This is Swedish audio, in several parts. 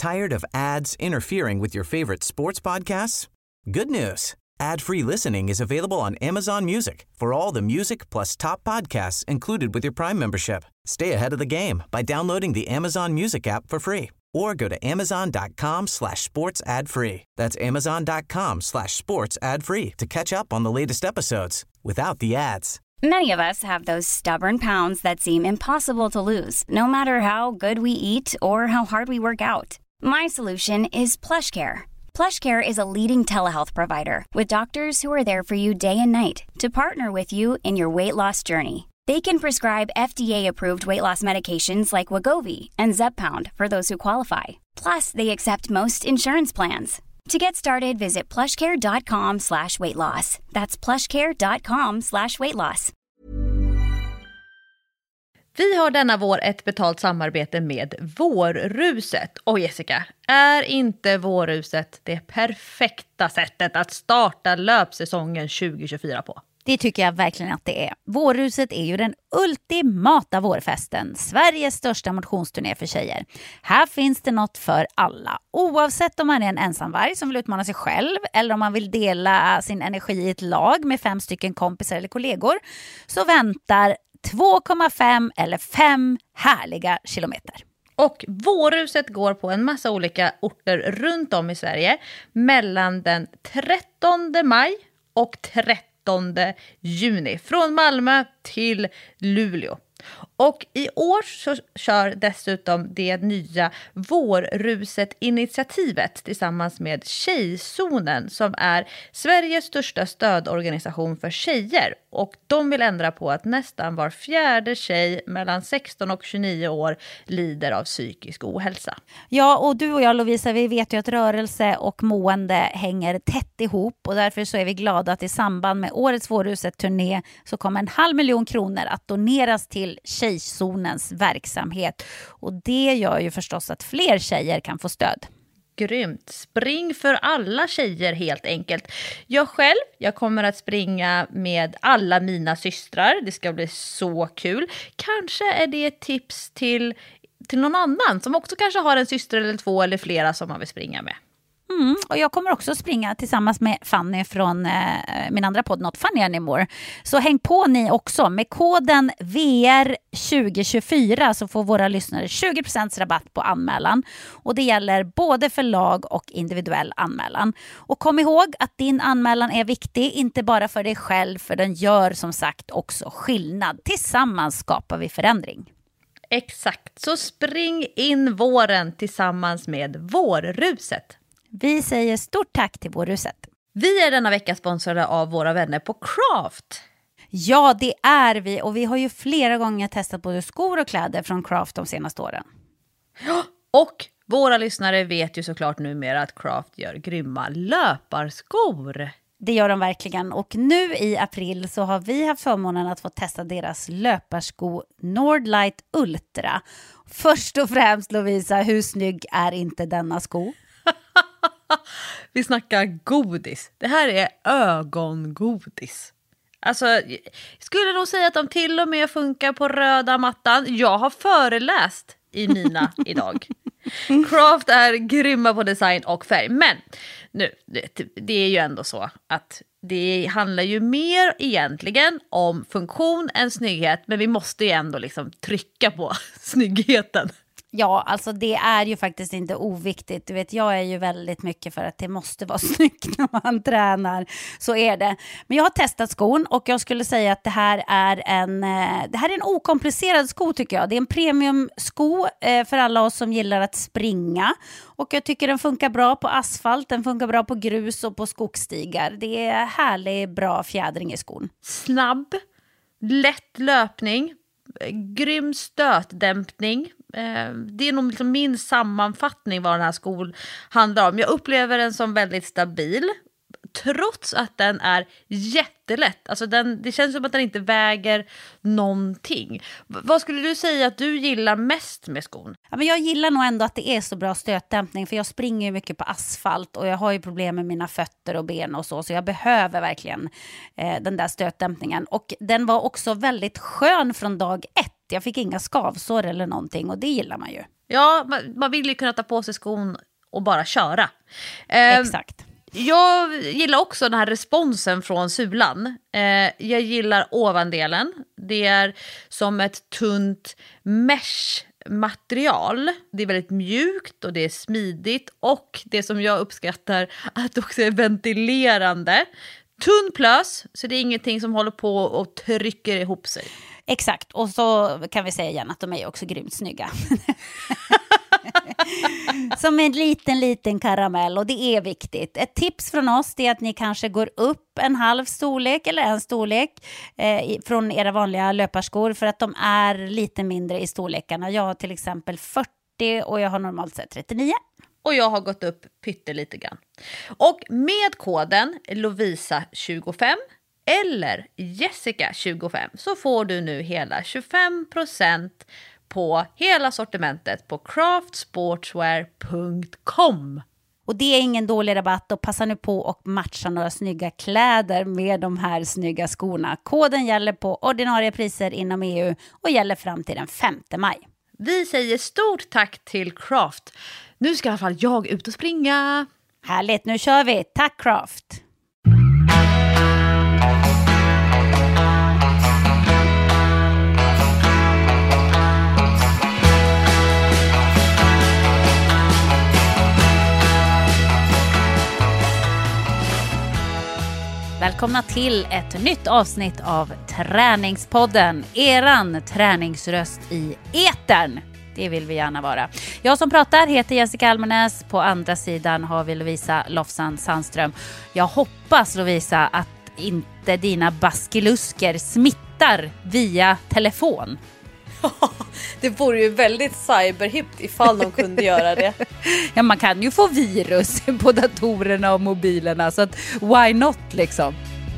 Tired of ads interfering with your favorite sports podcasts? Good news. Ad-free listening is available on Amazon Music for all the music plus top podcasts included with your Prime membership. Stay ahead of the game by downloading the Amazon Music app for free or go to amazon.com/sports ad free. That's amazon.com/sports ad free to catch up on the latest episodes without the ads. Many of us have those stubborn pounds that seem impossible to lose, no matter how good we eat or how hard we work out. My solution is PlushCare. PlushCare is a leading telehealth provider with doctors who are there for you day and night to partner with you in your weight loss journey. They can prescribe FDA-approved weight loss medications like Wegovy and Zepbound for those who qualify. Plus, they accept most insurance plans. To get started, visit plushcare.com/weightloss. That's plushcare.com/weightloss. Vi har denna vår ett betalt samarbete med Vårruset. Och Jessica, är inte Vårruset det perfekta sättet att starta löpsäsongen 2024 på? Det tycker jag verkligen att det är. Vårruset är ju den ultimata vårfesten. Sveriges största motionsturné för tjejer. Här finns det något för alla. Oavsett om man är en ensamvarg som vill utmana sig själv eller om man vill dela sin energi i ett lag med 5 stycken kompisar eller kollegor, så väntar 2,5 eller 5 härliga kilometer. Och Vårruset går på en massa olika orter runt om i Sverige mellan den 13 maj och 13 juni. Från Malmö till Luleå. Och i år så kör dessutom det nya Vårruset-initiativet tillsammans med Tjejzonen som är Sveriges största stödorganisation för tjejer. Och de vill ändra på att nästan var 4:e tjej mellan 16 och 29 år lider av psykisk ohälsa. Ja, och du och jag, Lovisa, vi vet ju att rörelse och mående hänger tätt ihop. Och därför så är vi glada att i samband med årets Vårruset-turné så kommer 500 000 kronor att doneras till Tjejzonens verksamhet. Och det gör ju förstås att fler tjejer kan få stöd. Grymt. Spring för alla tjejer helt enkelt. Jag kommer att springa med alla mina systrar. Det ska bli så kul. Kanske är det ett tips till någon annan som också kanske har en syster eller 2 eller flera som man vill springa med. Och jag kommer också springa tillsammans med Fanny från min andra podd Not Funny Anymore. Så häng på ni också. Med koden VR2024 så får våra lyssnare 20% rabatt på anmälan. Och det gäller både för lag och individuell anmälan. Och kom ihåg att din anmälan är viktig, inte bara för dig själv, för den gör som sagt också skillnad. Tillsammans skapar vi förändring. Exakt, så spring in våren tillsammans med Vårruset. Vi säger stort tack till Vårruset. Vi är denna vecka sponsrade av våra vänner på Craft. Ja, det är vi. Och vi har ju flera gånger testat både skor och kläder från Craft de senaste åren. Och våra lyssnare vet ju såklart numera att Craft gör grymma löparskor. Det gör de verkligen. Och nu i april så har vi haft förmånen att få testa deras löparsko Nordlight Ultra. Först och främst, Lovisa, hur snygg är inte denna sko? Vi snackar godis. Det här är ögongodis. Alltså, jag skulle nog säga att de till och med funkar på röda mattan. Jag har föreläst i mina idag. Craft är grymma på design och färg. Men nu, det är ju ändå så att det handlar ju mer egentligen om funktion än snygghet. Men vi måste ju ändå liksom trycka på snyggheten. Ja, alltså det är ju faktiskt inte oviktigt. Du vet, jag är ju väldigt mycket för att det måste vara snyggt när man tränar. Så är det. Men jag har testat skon och jag skulle säga att det här är en okomplicerad sko tycker jag. Det är en premiumsko för alla oss som gillar att springa. Och jag tycker den funkar bra på asfalt, den funkar bra på grus och på skogsstigar. Det är härlig, bra fjädring i skon. Snabb, lätt löpning, grym stötdämpning. Det är nog liksom min sammanfattning vad den här skon handlar om. Jag upplever den som väldigt stabil. Trots att den är jättelätt. Alltså det känns som att den inte väger någonting. Vad skulle du säga att du gillar mest med skon? Ja, men jag gillar nog ändå att det är så bra stötdämpning. För jag springer ju mycket på asfalt. Och jag har ju problem med mina fötter och ben och så. Så jag behöver verkligen den där stötdämpningen. Och den var också väldigt skön från dag 1. Jag fick inga skavsår eller någonting och det gillar man ju. Ja, man vill ju kunna ta på sig skon och bara köra. Exakt. Jag gillar också den här responsen från sulan. Jag gillar ovandelen. Det är som ett tunt mesh-material. Det är väldigt mjukt och det är smidigt. Och det som jag uppskattar att det också är ventilerande. Tunn plös, så det är ingenting som håller på och trycker ihop sig. Exakt, och så kan vi säga igen att de är också grymt snygga. Som en liten karamell, och det är viktigt. Ett tips från oss är att ni kanske går upp en halv storlek eller en storlek från era vanliga löparskor, för att de är lite mindre i storlekarna. Jag har till exempel 40 och jag har normalt sett 39. Och jag har gått upp pyttelite grann. Och med koden Lovisa25 eller Jessica25 så får du nu hela 25% på hela sortimentet på craftsportswear.com. Och det är ingen dålig rabatt, och passa nu på och matcha några snygga kläder med de här snygga skorna. Koden gäller på ordinarie priser inom EU och gäller fram till den 5 maj. Vi säger stort tack till Craft. Nu ska i alla fall jag ut och springa. Härligt, nu kör vi. Tack Craft! Välkomna till ett nytt avsnitt av Träningspodden, eran träningsröst i etern. Det vill vi gärna vara. Jag som pratar heter Jessica Almenäs. På andra sidan har vi Lovisa Lofsan Sandström. Jag hoppas, Lovisa, att inte dina baskilusker smittar via telefon. Det vore ju väldigt cyberhippt ifall de kunde göra det. Ja, man kan ju få virus på datorerna och mobilerna, så att why not liksom?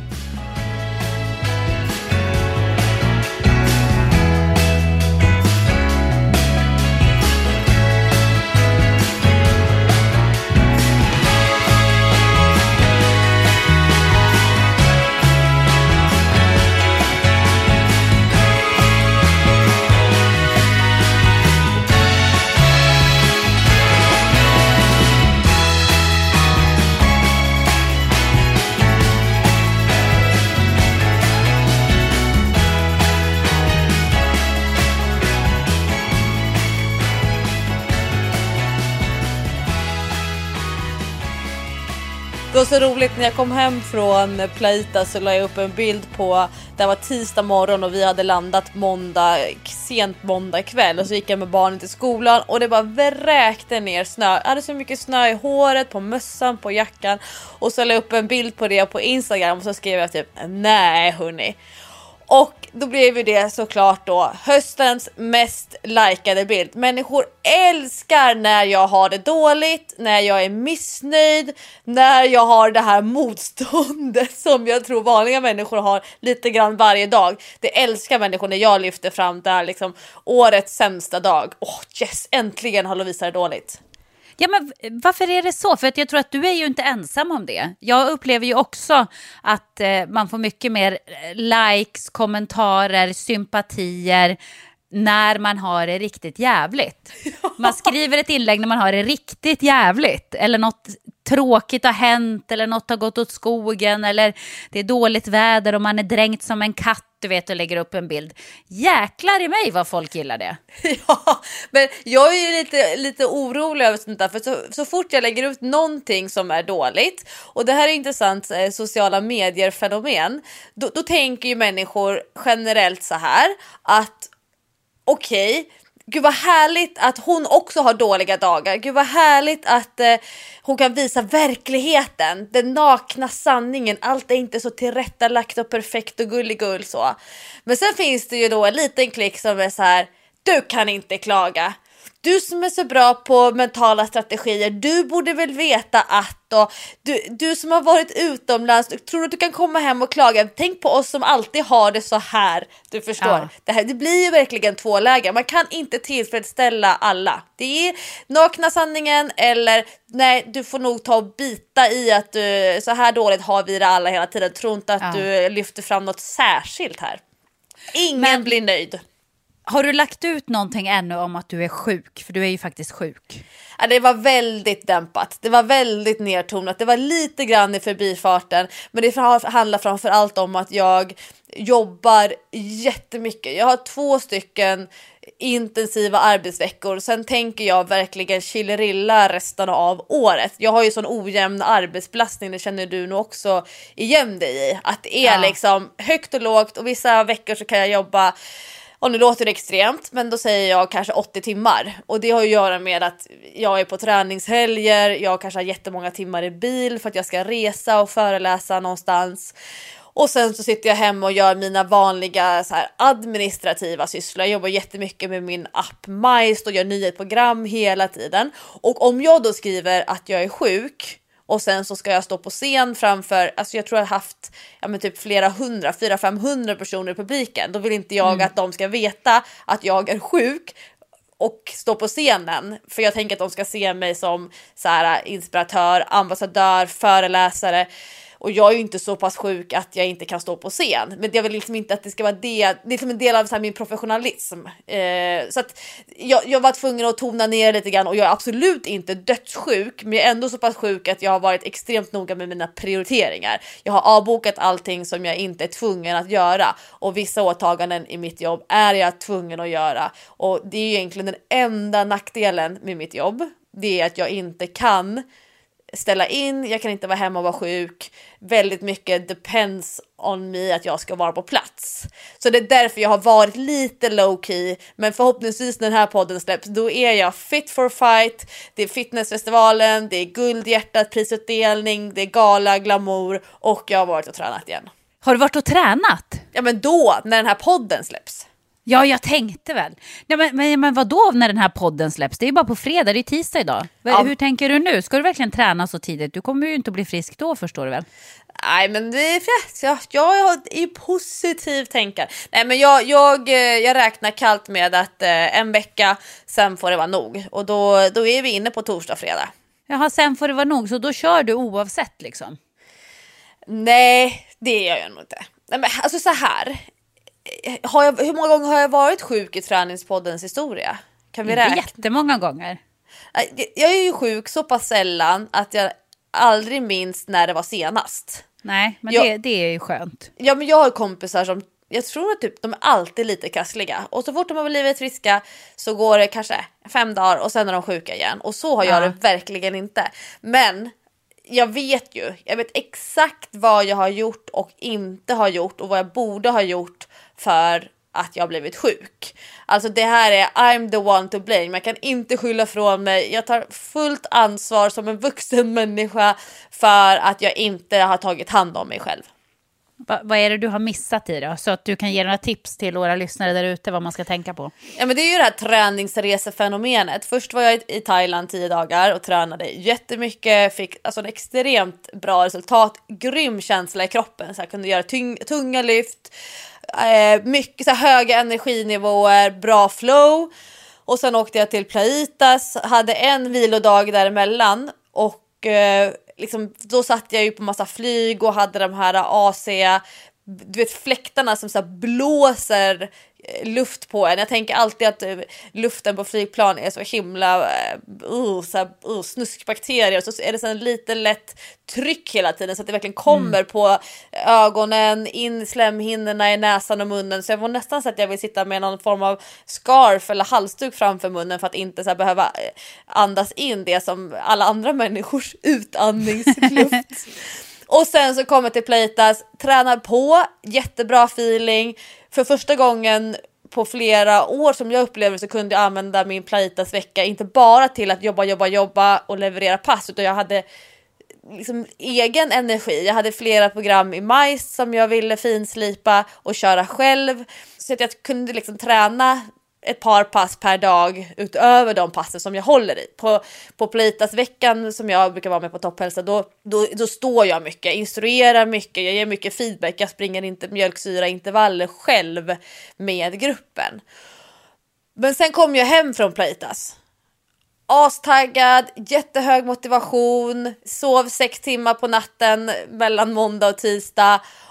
Det var så roligt när jag kom hem från Plaita, så la jag upp en bild på, det var tisdag morgon och vi hade landat sent måndag kväll, och så gick jag med barnen till skolan och det bara vräkte ner snö. Jag hade så mycket snö i håret, på mössan, på jackan, och så la jag upp en bild på det på Instagram och så skrev jag typ nej hörni. Och då blev ju det såklart då höstens mest likade bild. Människor älskar när jag har det dåligt, när jag är missnöjd, när jag har det här motståndet som jag tror vanliga människor har lite grann varje dag. Det älskar människor när jag lyfter fram det här liksom årets sämsta dag. Yes, äntligen har Lovisa det dåligt. Ja, men varför är det så? För att jag tror att du är ju inte ensam om det. Jag upplever ju också att man får mycket mer likes, kommentarer, sympatier när man har det riktigt jävligt. Man skriver ett inlägg när man har det riktigt jävligt. Eller något tråkigt har hänt, eller något har gått åt skogen, eller det är dåligt väder och man är dränkt som en katt, du vet, och lägger upp en bild. Jäklar i mig vad folk gillar det. Ja, men jag är ju lite orolig över sånt där, för så fort jag lägger ut någonting som är dåligt, och det här är intressant sociala medier-fenomen, då tänker ju människor generellt så här att okej, gud vad härligt att hon också har dåliga dagar. Gud vad härligt att hon kan visa verkligheten, den nakna sanningen. Allt är inte så tillrättalagt och perfekt och gulligull så. Men sen finns det ju då en liten klick som är så här: du kan inte klaga. Du som är så bra på mentala strategier, du borde väl veta att, och du som har varit utomlands, tror att du kan komma hem och klaga? Tänk på oss som alltid har det så här. Du förstår, ja. Det blir ju verkligen två läger. Man kan inte tillfredsställa alla. Det är nakna sanningen, eller nej, du får nog ta och bita i att du, så här dåligt har vi det alla hela tiden. Tro inte att du lyfter fram något särskilt här. Ingen blir nöjd. Har du lagt ut någonting ännu om att du är sjuk? För du är ju faktiskt sjuk. Ja, det var väldigt dämpat. Det var väldigt nedtonat. Det var lite grann i förbifarten. Men det handlar framförallt om att jag jobbar jättemycket. Jag har 2 stycken intensiva arbetsveckor. Sen tänker jag verkligen chillerilla resten av året. Jag har ju sån ojämn arbetsbelastning. Det känner du nog också igen dig i. Att det är liksom högt och lågt. Och vissa veckor så kan jag jobba... Och nu låter det extremt, men då säger jag kanske 80 timmar. Och det har ju att göra med att jag är på träningshelger, jag kanske har jättemånga timmar i bil för att jag ska resa och föreläsa någonstans. Och sen så sitter jag hemma och gör mina vanliga så här, administrativa sysslor. Jag jobbar jättemycket med min app Majst och gör nyhetsprogram hela tiden. Och om jag då skriver att jag är sjuk... Och sen så ska jag stå på scen framför, alltså jag tror jag har haft typ flera hundra, 400-500 personer i publiken. Då vill inte jag att de ska veta att jag är sjuk och stå på scenen. För jag tänker att de ska se mig som så här, inspiratör, ambassadör, föreläsare. Och jag är ju inte så pass sjuk att jag inte kan stå på scen. Men jag vill liksom inte att det ska vara det är liksom en del av så här, min professionalism. Så att jag var tvungen att tona ner lite grann. Och jag är absolut inte dödssjuk. Men jag är ändå så pass sjuk att jag har varit extremt noga med mina prioriteringar. Jag har avbokat allting som jag inte är tvungen att göra. Och vissa åtaganden i mitt jobb är jag tvungen att göra. Och det är egentligen den enda nackdelen med mitt jobb. Det är att jag inte kan ställa in, jag kan inte vara hemma och vara sjuk. Väldigt mycket depends on me att jag ska vara på plats. Så det är därför jag har varit lite low key. Men förhoppningsvis när den här podden släpps, då är jag fit for fight. Det är fitnessfestivalen, det är guldhjärtat, prisutdelning, det är gala, glamour och jag har varit och tränat igen. Har du varit och tränat? Ja, men då, när den här podden släpps. Ja, jag tänkte väl. Ja, men vad då när den här podden släpps? Det är ju bara på fredag, det är tisdag idag. Ja. Hur tänker du nu? Ska du verkligen träna så tidigt? Du kommer ju inte att bli frisk då, förstår du väl? Nej, men jag är positiv tänkare. Nej, men jag räknar kallt med att en vecka, sen får det vara nog. Och då är vi inne på torsdag, fredag. Jaha, sen får det vara nog. Så då kör du oavsett liksom? Nej, det gör jag nog inte. Nej, men alltså så här... hur många gånger har jag varit sjuk i träningspoddens historia? Kan vi räkna? Jättemånga gånger. Jag är ju sjuk så pass sällan att jag aldrig minns när det var senast. Nej, men det är ju skönt. Ja, men jag har kompisar som jag tror att typ, de är alltid lite krassliga. Och så fort de har blivit friska så går det kanske 5 dagar och sen är de sjuka igen. Och så har jag det verkligen inte. Men jag vet exakt vad jag har gjort och inte har gjort och vad jag borde ha gjort för att jag har blivit sjuk. Alltså det här är I'm the one to blame. Jag kan inte skylla från mig. Jag tar fullt ansvar som en vuxen människa för att jag inte har tagit hand om mig själv. Vad är det du har missat i då? Så att du kan ge några tips till våra lyssnare där ute vad man ska tänka på. Ja, men det är ju det här träningsresefenomenet. Först var jag i Thailand 10 dagar och tränade jättemycket. Fick alltså en extremt bra resultat. Grym känsla i kroppen. Så jag kunde göra tunga lyft. Mycket så här höga energinivåer. Bra flow. Och sen åkte jag till Plaitas. Hade en vilodag däremellan. Och... liksom, då satt jag ju på massa flyg och hade de här AC, du vet, fläktarna som så här blåser luft på en. Jag tänker alltid att luften på flygplan är så himla snuskbakterier, och så är det så en lite lätt tryck hela tiden så att det verkligen kommer på ögonen, in i slemhinnorna i näsan och munnen. Så jag var nästan så att jag vill sitta med någon form av scarf eller halsduk framför munnen för att inte så här behöva andas in det som alla andra människors utandningsluft. Och sen så kommer till Plaitas, tränar på, jättebra feeling. För första gången på flera år som jag upplever så kunde jag använda min Plaitas vecka inte bara till att jobba och leverera pass, utan jag hade liksom egen energi. Jag hade flera program i Majst som jag ville finslipa och köra själv. Så att jag kunde liksom träna ett par pass per dag utöver de passen som jag håller i. På Plaitas-veckan som jag brukar vara med på Topphälsa, då står jag mycket, instruerar mycket, jag ger mycket feedback, jag springer inte mjölksyra-intervaller själv med gruppen. Men sen kom jag hem från Plaitas. Astaggad, jättehög motivation, sov 6 timmar på natten mellan måndag och tisdag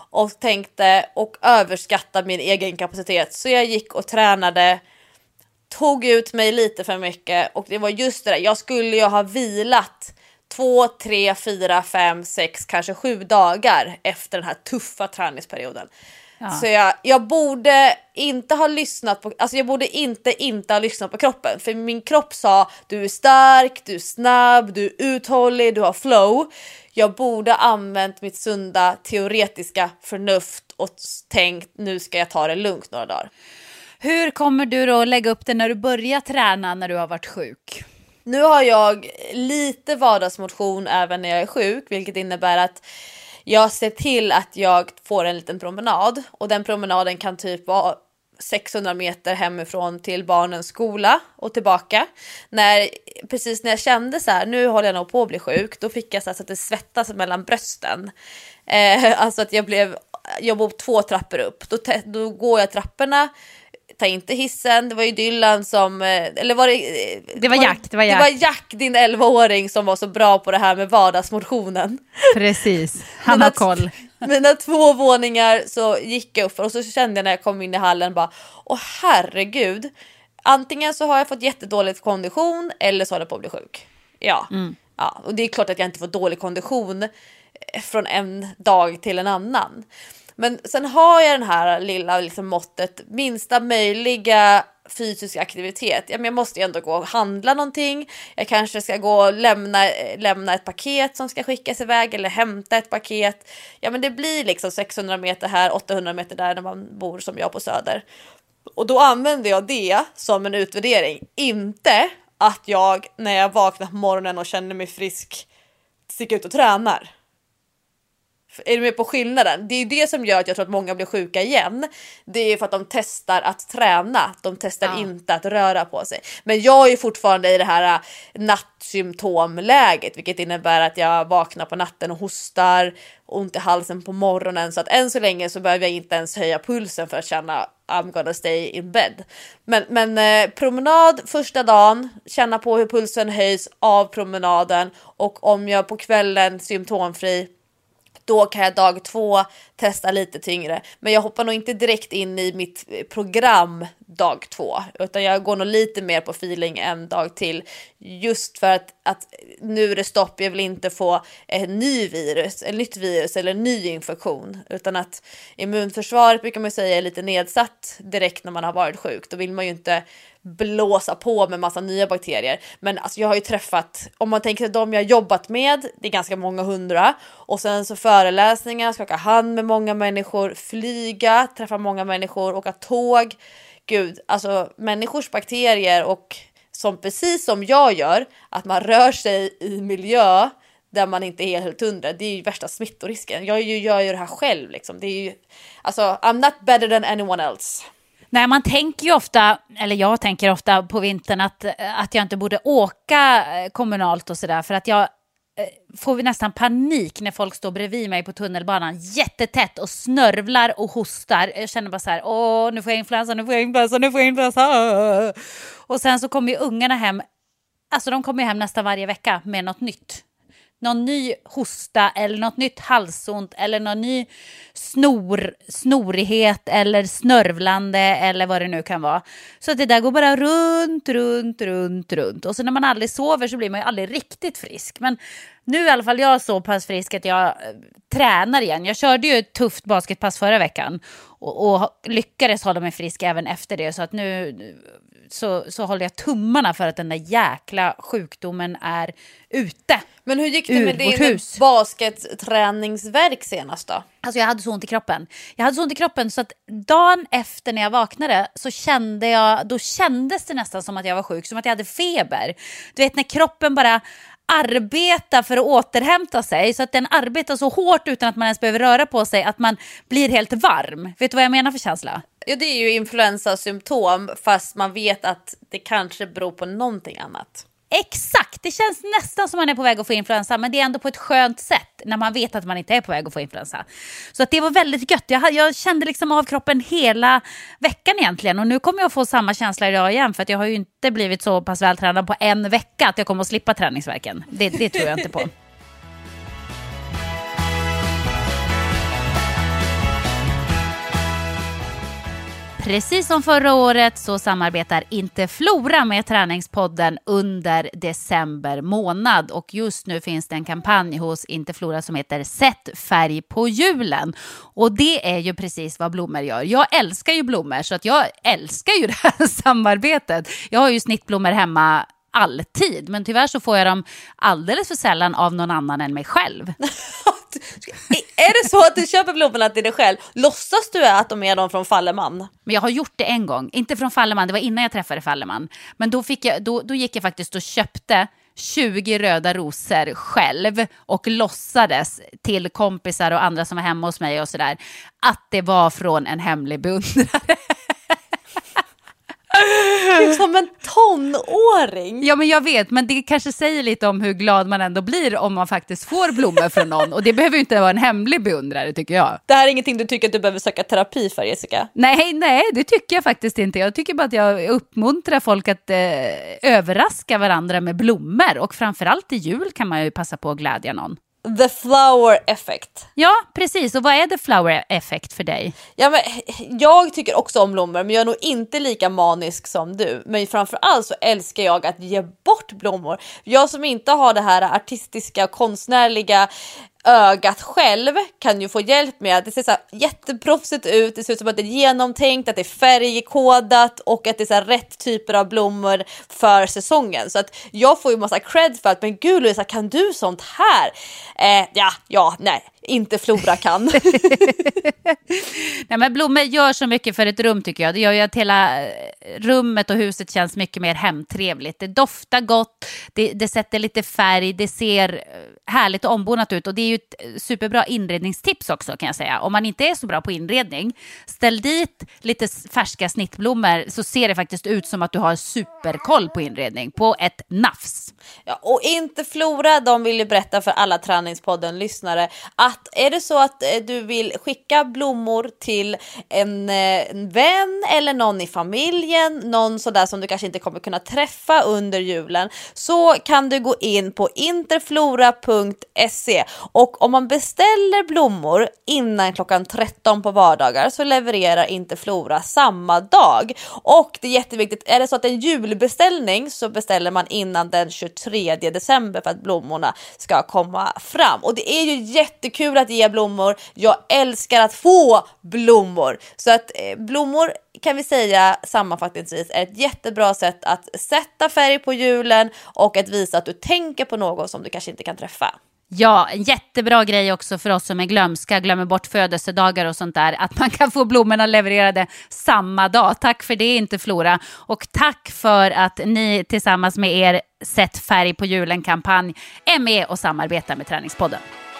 och tänkte och överskattade min egen kapacitet. Så jag gick och tränade, tog ut mig lite för mycket och det var just det där. Jag skulle ju ha vilat 2, 3, 4, 5, 6, kanske 7 dagar efter den här tuffa träningsperioden. Ja. Så jag borde inte ha lyssnat på, alltså jag borde inte ha lyssnat på kroppen, för min kropp sa du är stark, du är snabb, du är uthållig, du har flow. Jag borde använt mitt sunda teoretiska förnuft och tänkt nu ska jag ta det lugnt några dagar. Hur kommer du då lägga upp det när du börjar träna när du har varit sjuk? Nu har jag lite vardagsmotion även när jag är sjuk, vilket innebär att jag ser till att jag får en liten promenad, och den promenaden kan typ vara 600 meter hemifrån till barnens skola och tillbaka. Precis när jag kände så här, nu håller jag nog på att bli sjuk, då fick jag så att det svettas mellan brösten. Alltså att jag bor 2 trappor upp. Då går jag trapporna, ta inte hissen. Det var ju Dylan som, eller var det... Det var Jack. Det var Jack, din 11-åring, som var så bra på det här med vardagsmotionen. Precis, han har koll. Mina 2 våningar så gick jag upp, och så kände jag när jag kom in i hallen bara, åh herregud. Antingen så har jag fått jättedålig kondition, eller så har jag på att bli sjuk. Ja, och det är klart att jag inte får dålig kondition från en dag till en annan. Men sen har jag den här lilla liksom måttet, minsta möjliga fysisk aktivitet. Ja, men jag måste ju ändå gå och handla någonting. Jag kanske ska gå och lämna ett paket som ska skickas iväg, eller hämta ett paket. Ja, men det blir liksom 600 meter här, 800 meter där när man bor som jag på Söder. Och då använder jag det som en utvärdering. Inte att jag när jag vaknar på morgonen och känner mig frisk sticker ut och tränar. Är du med på skillnaden? Det är ju det som gör att jag tror att många blir sjuka igen. Det är för att de testar att träna. De testar inte att röra på sig. Men jag är ju fortfarande i det här nattsymptomläget, vilket innebär att jag vaknar på natten och hostar, ont i halsen på morgonen. Så att än så länge så behöver jag inte ens höja pulsen för att känna I'm gonna stay in bed. Men promenad första dagen, känna på hur pulsen höjs av promenaden, och om jag på kvällen symptomfri, då kan jag dag 2 testa lite tyngre. Men jag hoppar nog inte direkt in i mitt program dag 2. Utan jag går nog lite mer på feeling en dag till. Just för att nu är det stopp. Jag vill inte få ett nytt virus eller en ny infektion. Utan att immunförsvaret brukar man säga är lite nedsatt direkt när man har varit sjuk. Då vill man ju inte blåsa på med massa nya bakterier. Men alltså jag har ju träffat, om man tänker sig de jag jobbat med, det är ganska många 100, och sen så föreläsningar, skaka hand med många människor, flyga, träffa många människor, åka tåg. Gud, alltså människors bakterier, och som precis som jag gör, att man rör sig i miljö där man inte är helt 100, det är ju värsta smittorisken. Jag gör ju det här själv liksom. Det är ju, alltså I'm not better than anyone else. Nej, man tänker ju ofta, eller jag tänker ofta på vintern att jag inte borde åka kommunalt och sådär, för att jag får nästan panik när folk står bredvid mig på tunnelbanan jättetätt och snörvlar och hostar. Jag känner bara så här, nu får jag influensa. Och sen så kommer ju ungarna hem, alltså de kommer hem nästan varje vecka med något nytt. Någon ny hosta eller något nytt halsont eller någon ny snorighet eller snörvlande eller vad det nu kan vara. Så att det där går bara runt. Och så när man aldrig sover så blir man ju aldrig riktigt frisk. Men nu i alla fall jag är så pass frisk att jag tränar igen. Jag körde ju ett tufft basketpass förra veckan och lyckades hålla mig frisk även efter det. Så att nu så håller jag tummarna för att den där jäkla sjukdomen är ute. Men hur gick det med din basketträningsverk senast då? Alltså jag hade så ont i kroppen. Så att dagen efter när jag vaknade så kändes det nästan som att jag var sjuk. Som att jag hade feber. Du vet när kroppen bara arbetar för att återhämta sig. Så att den arbetar så hårt utan att man ens behöver röra på sig. Att man blir helt varm. Vet du vad jag menar för känsla? Ja, det är ju influensasymptom, fast man vet att det kanske beror på någonting annat. Exakt, det känns nästan som man är på väg att få influensa, men det är ändå på ett skönt sätt när man vet att man inte är på väg att få influensa. Så att det var väldigt gött. Jag kände liksom av kroppen hela veckan egentligen, och nu kommer jag få samma känsla idag igen, för att jag har ju inte blivit så pass vältränad på en vecka att jag kommer att slippa träningsverken. Det tror jag inte på. Precis som förra året så samarbetar Interflora med Träningspodden under december månad. Och just nu finns det en kampanj hos Interflora som heter Sätt färg på julen. Och det är ju precis vad blommor gör. Jag älskar ju blommor så att jag älskar ju det här samarbetet. Jag har ju snittblommor hemma alltid, men tyvärr så får jag dem alldeles för sällan av någon annan än mig själv. Är det så att du köper blommorna till dig själv? Låtsas du att de är de från Falleman? Men jag har gjort det en gång, inte från Falleman, det var innan jag träffade Falleman. Men då gick jag faktiskt och köpte 20 röda rosor själv och låtsades till kompisar och andra som var hemma hos mig och sådär att det var från en hemlig beundrare. Som en tonåring. Ja, men jag vet, men det kanske säger lite om hur glad man ändå blir om man faktiskt får blommor från någon. Och det behöver ju inte vara en hemlig beundrare, tycker jag. Det här är ingenting du tycker att du behöver söka terapi för, Jessica? Nej, det tycker jag faktiskt inte. Jag tycker bara att jag uppmuntrar folk att överraska varandra med blommor. Och framförallt i jul kan man ju passa på att glädja någon. The flower effect. Ja, precis. Och vad är the flower effect för dig? Ja, men jag tycker också om blommor, men jag är nog inte lika manisk som du. Men framförallt så älskar jag att ge bort blommor. Jag som inte har det här artistiska, konstnärliga ögat själv kan ju få hjälp med att det ser så här jätteproffsigt ut, det ser ut som att det är genomtänkt, att det är färgkodat och att det är så här rätt typer av blommor för säsongen. Så att jag får ju massa cred för att, men gud Louisa, kan du sånt här? Nej, inte Flora kan. Nej, men blommor gör så mycket för ett rum, tycker jag. Det gör ju att hela rummet och huset känns mycket mer hemtrevligt. Det doftar gott, det sätter lite färg, det ser härligt och ombonat ut. Och det är ju ett superbra inredningstips också, kan jag säga. Om man inte är så bra på inredning, ställ dit lite färska snittblommor så ser det faktiskt ut som att du har superkoll på inredning på ett nafs. Ja, och Interflora, de vill ju berätta för alla Träningspodden-lyssnare att är det så att du vill skicka blommor till en vän eller någon i familjen, någon sådär som du kanske inte kommer kunna träffa under julen, så kan du gå in på interflora.se och om man beställer blommor innan klockan 13 på vardagar så levererar Interflora samma dag. Och det är jätteviktigt, är det så att det är en julbeställning så beställer man innan den 23 december för att blommorna ska komma fram. Och det är ju jättekul att ge blommor. Jag älskar att få blommor. Så att blommor kan vi säga sammanfattningsvis är ett jättebra sätt att sätta färg på julen och att visa att du tänker på någon som du kanske inte kan träffa. Ja, en jättebra grej också för oss som är glömska, glömmer bort födelsedagar och sånt där, att man kan få blommorna levererade samma dag. Tack för det, Interflora. Och tack för att ni tillsammans med er Sätt färg på julen-kampanj är med och samarbetar med Träningspodden.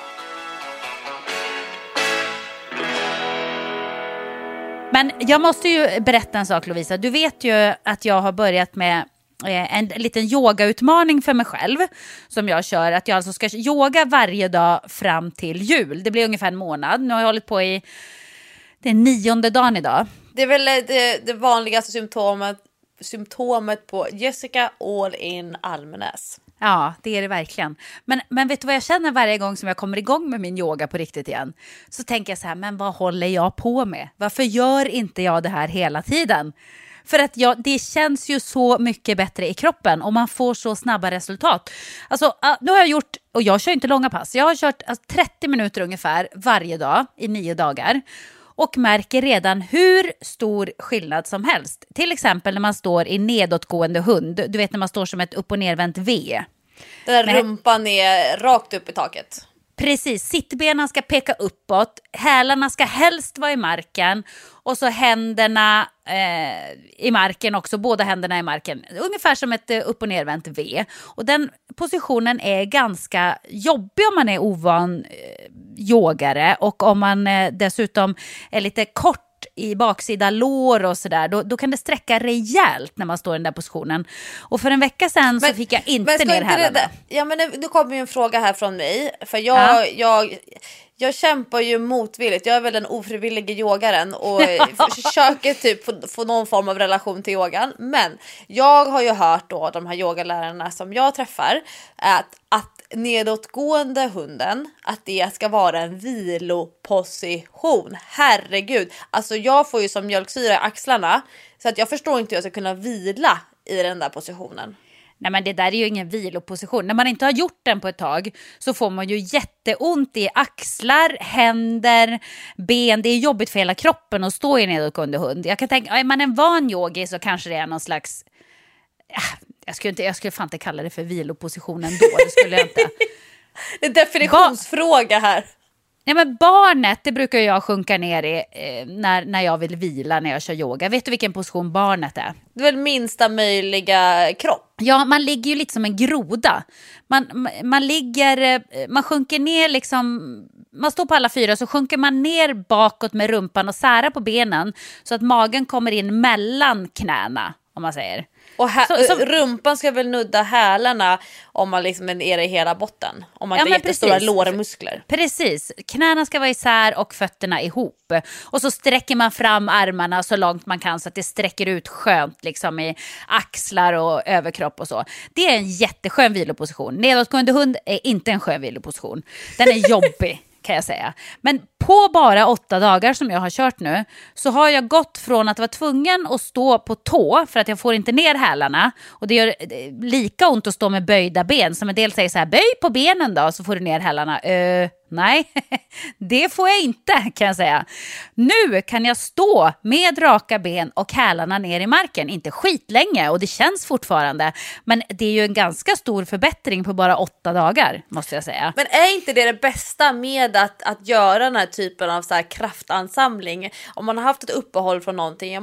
Men jag måste ju berätta en sak, Lovisa. Du vet ju att jag har börjat med en liten yogautmaning för mig själv som jag kör, att jag alltså ska yoga varje dag fram till jul. Det blir ungefär en månad. Nu har jag hållit på i det 9:e dagen idag. Det är väl det vanligaste symptomet på Jessica All in Almenäs. Ja, det är det verkligen. Men vet du vad jag känner varje gång som jag kommer igång med min yoga på riktigt igen? Så tänker jag så här, men vad håller jag på med? Varför gör inte jag det här hela tiden? För att det känns ju så mycket bättre i kroppen och man får så snabba resultat. Alltså, nu har jag gjort, och jag kör inte långa pass, jag har kört 30 minuter ungefär varje dag i 9 dagar. Och märker redan hur stor skillnad som helst. Till exempel när man står i nedåtgående hund. Du vet när man står som ett upp- och nervänt V. Där rumpan är rakt upp i taket. Precis, sittbenen ska peka uppåt. Hälarna ska helst vara i marken. Och så händerna i marken också. Båda händerna i marken. Ungefär som ett upp- och nervänt V. Och den positionen är ganska jobbig om man är ovan yogare. Och om man dessutom är lite kort i baksida lår och sådär, då kan det sträcka rejält när man står i den där positionen. Och för en vecka sedan så fick jag inte ner hälarna. Ja, men nu kommer ju en fråga här från mig. För jag kämpar ju motvilligt. Jag är väl den ofrivilliga yogaren och försöker typ få någon form av relation till yogan. Men jag har ju hört då de här yogalärarna som jag träffar att nedåtgående hunden, att det ska vara en viloposition. Herregud, alltså jag får ju som mjölksyra i axlarna, så att jag förstår inte hur jag ska kunna vila i den där positionen. Nej, men det där är ju ingen viloposition. När man inte har gjort den på ett tag så får man ju jätteont i axlar, händer, ben. Det är jobbigt för hela kroppen att stå i nedåtgående hund. Jag kan tänka, är man en van yogi så kanske det är någon slags... Jag skulle fan inte kalla det för vilopositionen då. Det skulle jag inte. Det är en definitionsfråga här. Nej, men barnet, det brukar jag sjunka ner i när jag vill vila när jag kör yoga. Vet du vilken position barnet är? Det är väl minsta möjliga kropp. Ja, man ligger ju lite som en groda. Man sjunker ner liksom, man står på alla fyra så sjunker man ner bakåt med rumpan och särar på benen så att magen kommer in mellan knäna, om man säger. Och rumpan ska väl nudda hälarna om man liksom är i hela botten. Om man inte har jättestora lårmuskler. Precis. Knäna ska vara isär och fötterna ihop. Och så sträcker man fram armarna så långt man kan så att det sträcker ut skönt liksom i axlar och överkropp och så. Det är en jätteskön viloposition. Nedåtgående hund är inte en skön viloposition. Den är jobbig. Kan jag säga. Men på bara 8 dagar som jag har kört nu så har jag gått från att vara tvungen att stå på tå för att jag får inte ner hälarna, och det gör lika ont att stå med böjda ben, som en del säger så här, böj på benen då så får du ner hälarna. Nej, det får jag inte, kan jag säga. Nu kan jag stå med raka ben och hälarna ner i marken. Inte skitlänge, och det känns fortfarande. Men det är ju en ganska stor förbättring på bara 8 dagar, måste jag säga. Men är inte det bästa med att göra den här typen av så här kraftansamling? Om man har haft ett uppehåll från någonting,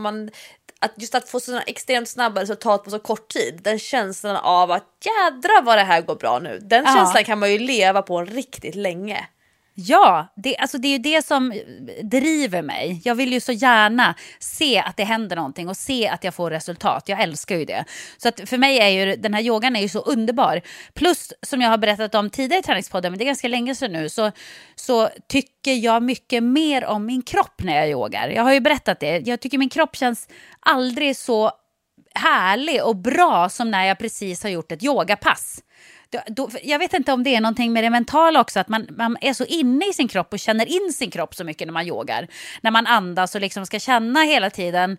att få sådana extremt snabba resultat på så kort tid. Den känslan av att jädra vad det här går bra nu. Den känslan kan man ju leva på riktigt länge. Ja, det är ju det som driver mig. Jag vill ju så gärna se att det händer någonting och se att jag får resultat. Jag älskar ju det. Så att för mig är ju den här yogan är ju så underbar. Plus, som jag har berättat om tidigare i träningspodden, men det är ganska länge sedan nu, så tycker jag mycket mer om min kropp när jag yogar. Jag har ju berättat det. Jag tycker min kropp känns aldrig så härlig och bra som när jag precis har gjort ett yogapass. Jag vet inte om det är någonting med det mentala också, att man är så inne i sin kropp och känner in sin kropp så mycket när man yogar. När man andas och liksom ska känna hela tiden,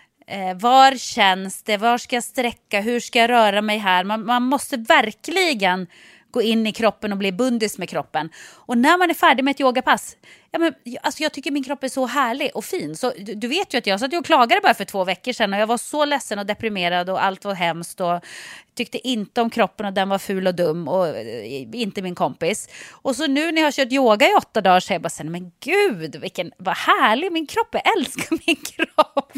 var känns det, var ska jag sträcka, hur ska jag röra mig här. Man måste verkligen gå in i kroppen och bli bundis med kroppen. Och när man är färdig med ett yogapass, alltså jag tycker min kropp är så härlig och fin. Så du vet ju att jag satt och klagade bara för 2 veckor sedan och jag var så ledsen och deprimerad och allt var hemskt och tyckte inte om kroppen och den var ful och dum och inte min kompis. Och så nu när jag har kört yoga i 8 dagar så är jag bara så här, men gud, vad härlig min kropp är, jag älskar min kropp.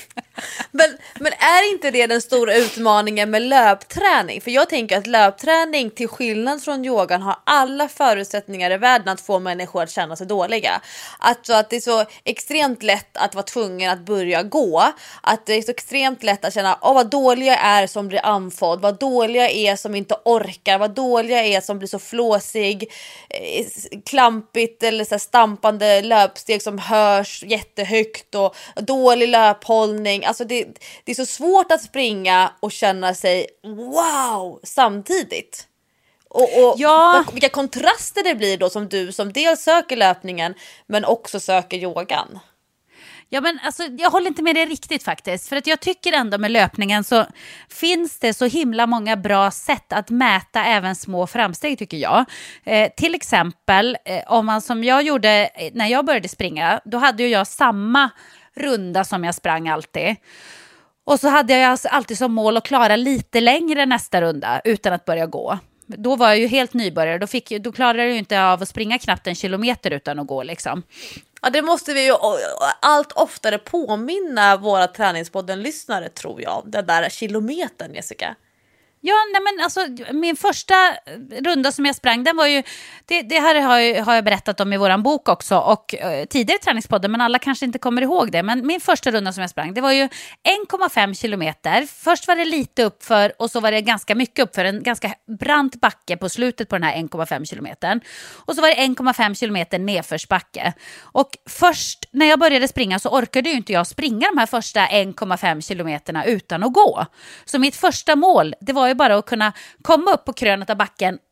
Men är inte det den stora utmaningen med löpträning? För jag tänker att löpträning till skillnad från yogan har alla förutsättningar i världen att få människor att känna sig dåliga. Att det är så extremt lätt att vara tvungen att börja gå. Att det är så extremt lätt att känna vad dålig jag är som blir andfådd. Vad dålig jag är som inte orkar. Vad dålig jag är som blir så flåsig. Klampigt eller så stampande löpsteg som hörs jättehögt. Och dålig löphållning. Alltså det är så svårt att springa och känna sig wow samtidigt. Och vilka kontraster det blir då som du som dels söker löpningen men också söker yogan. Ja, men alltså, jag håller inte med det riktigt faktiskt. För att jag tycker ändå med löpningen så finns det så himla många bra sätt att mäta även små framsteg, tycker jag. Till exempel om man som jag gjorde när jag började springa, då hade ju jag samma runda som jag sprang alltid. Och så hade jag alltid som mål att klara lite längre nästa runda utan att börja gå. Då var jag ju helt nybörjare. Då klarade jag ju inte av att springa knappt 1 kilometer utan att gå liksom. Ja, det måste vi ju allt oftare påminna våra träningspodden-lyssnare, tror jag. Den där kilometern, Jessica. Ja, nej men alltså min första runda som jag sprang, den var ju, det här har jag berättat om i våran bok också och tidigare träningspodden, men alla kanske inte kommer ihåg det. Men min första runda som jag sprang, det var ju 1,5 kilometer. Först var det lite uppför och så var det ganska mycket uppför, en ganska brant backe på slutet på den här 1,5 kilometern. Och så var det 1,5 kilometer nedförsbacke. Och först när jag började springa så orkade ju inte jag springa de här första 1,5 kilometerna utan att gå. Så mitt första mål, det var ju bara att kunna komma upp på krönet av backen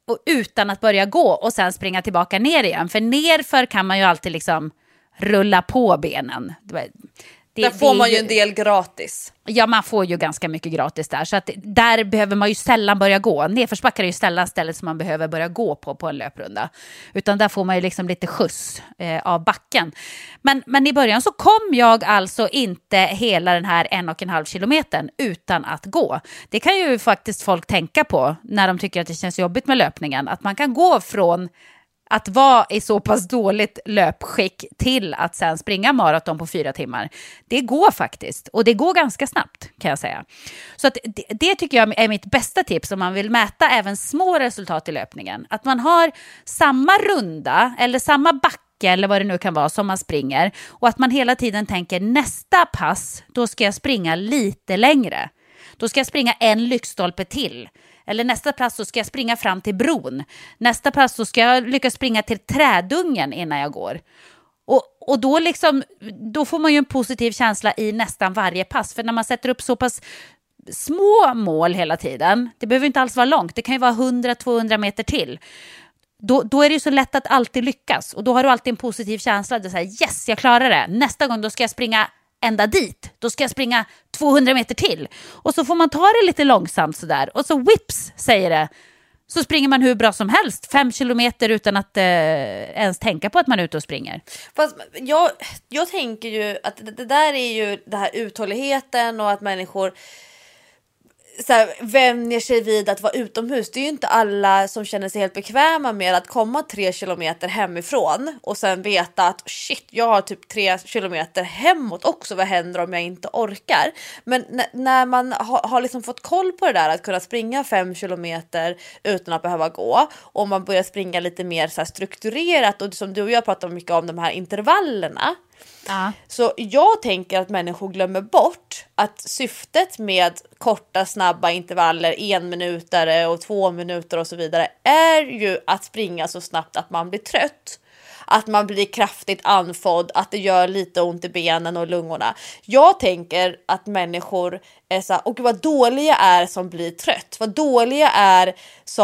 och utan att börja gå och sen springa tillbaka ner igen. För nerför kan man ju alltid liksom rulla på benen. Där får man ju en del gratis. Ja, man får ju ganska mycket gratis där. Så att där behöver man ju sällan börja gå. Nedförsbackar är ju sällan stället som man behöver börja gå på en löprunda. Utan där får man ju liksom lite skjuts av backen. Men i början så kom jag alltså inte hela den här 1,5 kilometern utan att gå. Det kan ju faktiskt folk tänka på när de tycker att det känns jobbigt med löpningen. Att man kan gå från att vara i så pass dåligt löpskick till att sen springa maraton på 4 timmar. Det går faktiskt. Och det går ganska snabbt, kan jag säga. Så att det tycker jag är mitt bästa tips om man vill mäta även små resultat i löpningen. Att man har samma runda eller samma backe eller vad det nu kan vara som man springer. Och att man hela tiden tänker nästa pass, då ska jag springa lite längre. Då ska jag springa en lyktstolpe till. Eller nästa pass så ska jag springa fram till bron. Nästa pass så ska jag lyckas springa till trädungen innan jag går. Och då får man ju en positiv känsla i nästan varje pass. För när man sätter upp så pass små mål hela tiden, det behöver inte alls vara långt, det kan ju vara 100-200 meter till. Då är det ju så lätt att alltid lyckas. Och då har du alltid en positiv känsla. Det är så här, yes, jag klarar det. Nästa gång då ska jag springa ända dit. Då ska jag springa 200 meter till. Och så får man ta det lite långsamt sådär. Och så whips, säger det. Så springer man hur bra som helst. 5 kilometer utan att ens tänka på att man är ute och springer. Fast jag tänker ju att det där är ju det här uthålligheten och att människor så här, vänjer sig vid att vara utomhus. Det är ju inte alla som känner sig helt bekväma med att komma 3 kilometer hemifrån och sen veta att shit, jag har typ 3 kilometer hemåt också. Vad händer om jag inte orkar? Men när man har liksom fått koll på det där, att kunna springa 5 kilometer utan att behöva gå, och man börjar springa lite mer så här strukturerat, och som du och jag pratar mycket om de här intervallerna. Ja. Så jag tänker att människor glömmer bort att syftet med korta snabba intervaller, 1 minuter och 2 minuter och så vidare, är ju att springa så snabbt att man blir trött. Att man blir kraftigt andfådd, att det gör lite ont i benen och lungorna. Jag tänker att människor är så här, och vad dåliga är som blir trött. Vad dåliga är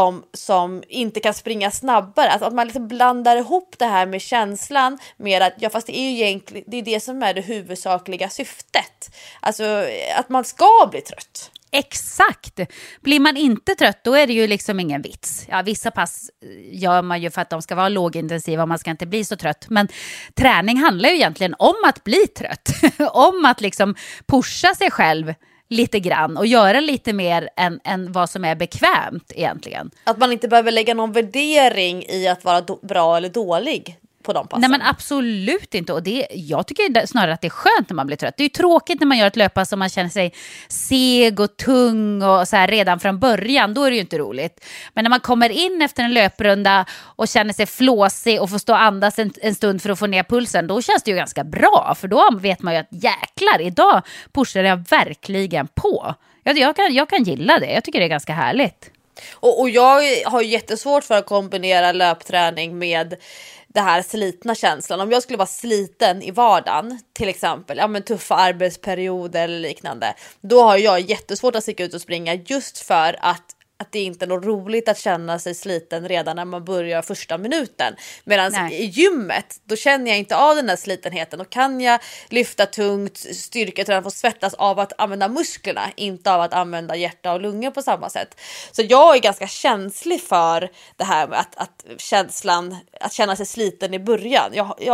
som inte kan springa snabbare. Att man liksom blandar ihop det här med känslan med att, ja, fast det är ju egentligen det är det som är det huvudsakliga syftet. Alltså att man ska bli trött. Exakt. Blir man inte trött, då är det ju liksom ingen vits. Ja, vissa pass gör man ju för att de ska vara lågintensiva och man ska inte bli så trött. Men träning handlar ju egentligen om att bli trött. Om att liksom pusha sig själv lite grann och göra lite mer än vad som är bekvämt egentligen. Att man inte behöver lägga någon värdering i att vara bra eller dålig på de passen. Nej, men absolut inte. Och jag tycker snarare att det är skönt när man blir trött. Det är ju tråkigt när man gör ett löppass som man känner sig seg och tung och så här redan från början. Då är det ju inte roligt. Men när man kommer in efter en löprunda och känner sig flåsig och får stå och andas en stund för att få ner pulsen, då känns det ju ganska bra. För då vet man ju att jäklar, idag pushar jag verkligen på. Jag kan gilla det. Jag tycker det är ganska härligt. Och jag har jättesvårt för att kombinera löpträning med det här slitna känslan. Om jag skulle vara sliten i vardagen, till exempel, ja, men tuffa arbetsperioder eller liknande, då har jag jättesvårt att sticka ut och springa, just för att det inte är något roligt att känna sig sliten redan när man börjar första minuten. Medan i gymmet, då känner jag inte av den här slitenheten. Och kan jag lyfta tungt, styrketräna, få svettas av att använda musklerna, inte av att använda hjärta och lungor på samma sätt. Så jag är ganska känslig för det här med att känna sig sliten i början.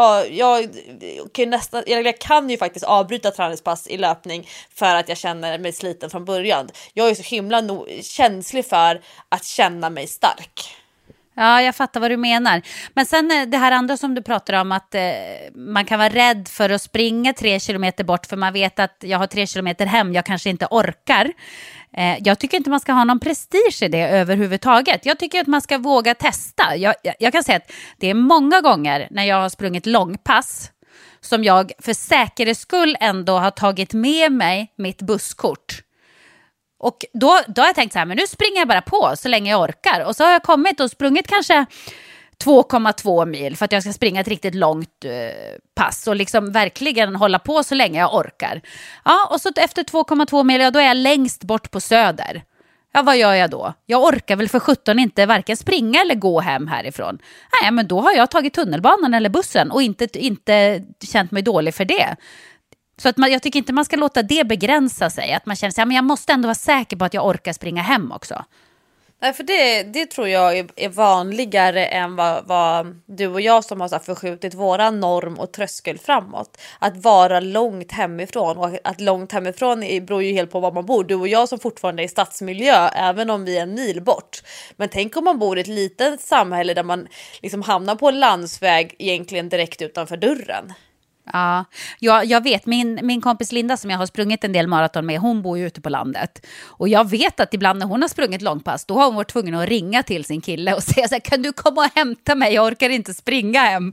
Jag kan ju faktiskt avbryta träningspass i löpning för att jag känner mig sliten från början. Jag är så himla känslig för att känna mig stark. Ja, jag fattar vad du menar. Men sen det här andra som du pratar om, att man kan vara rädd för att springa 3 kilometer bort för man vet att jag har 3 kilometer hem, jag kanske inte orkar. Jag tycker inte man ska ha någon prestige i det överhuvudtaget. Jag tycker att man ska våga testa. Jag kan säga att det är många gånger när jag har sprungit långpass som jag för säkerhets skull ändå har tagit med mig mitt busskort. Och då har jag tänkt så här, men nu springer jag bara på så länge jag orkar. Och så har jag kommit och sprungit kanske 2,2 mil för att jag ska springa ett riktigt långt pass och liksom verkligen hålla på så länge jag orkar. Ja, och så efter 2,2 mil, då är jag längst bort på Söder. Ja, vad gör jag då? Jag orkar väl för 17 inte varken springa eller gå hem härifrån. Nej, men då har jag tagit tunnelbanan eller bussen och inte känt mig dålig för det. Så att jag tycker inte man ska låta det begränsa sig. Att man känner sig, men jag måste ändå vara säker på att jag orkar springa hem också. Nej, för det tror jag är vanligare än vad du och jag som har så här förskjutit våra norm och tröskel framåt. Att vara långt hemifrån, och att långt hemifrån beror ju helt på var man bor. Du och jag som fortfarande är i stadsmiljö, även om vi är en mil bort. Men tänk om man bor i ett litet samhälle där man liksom hamnar på en landsväg egentligen direkt utanför dörren. Ja, jag vet, min kompis Linda som jag har sprungit en del maraton med, hon bor ju ute på landet. Och jag vet att ibland när hon har sprungit långpass, då har hon varit tvungen att ringa till sin kille och säga så här, kan du komma och hämta mig, jag orkar inte springa hem.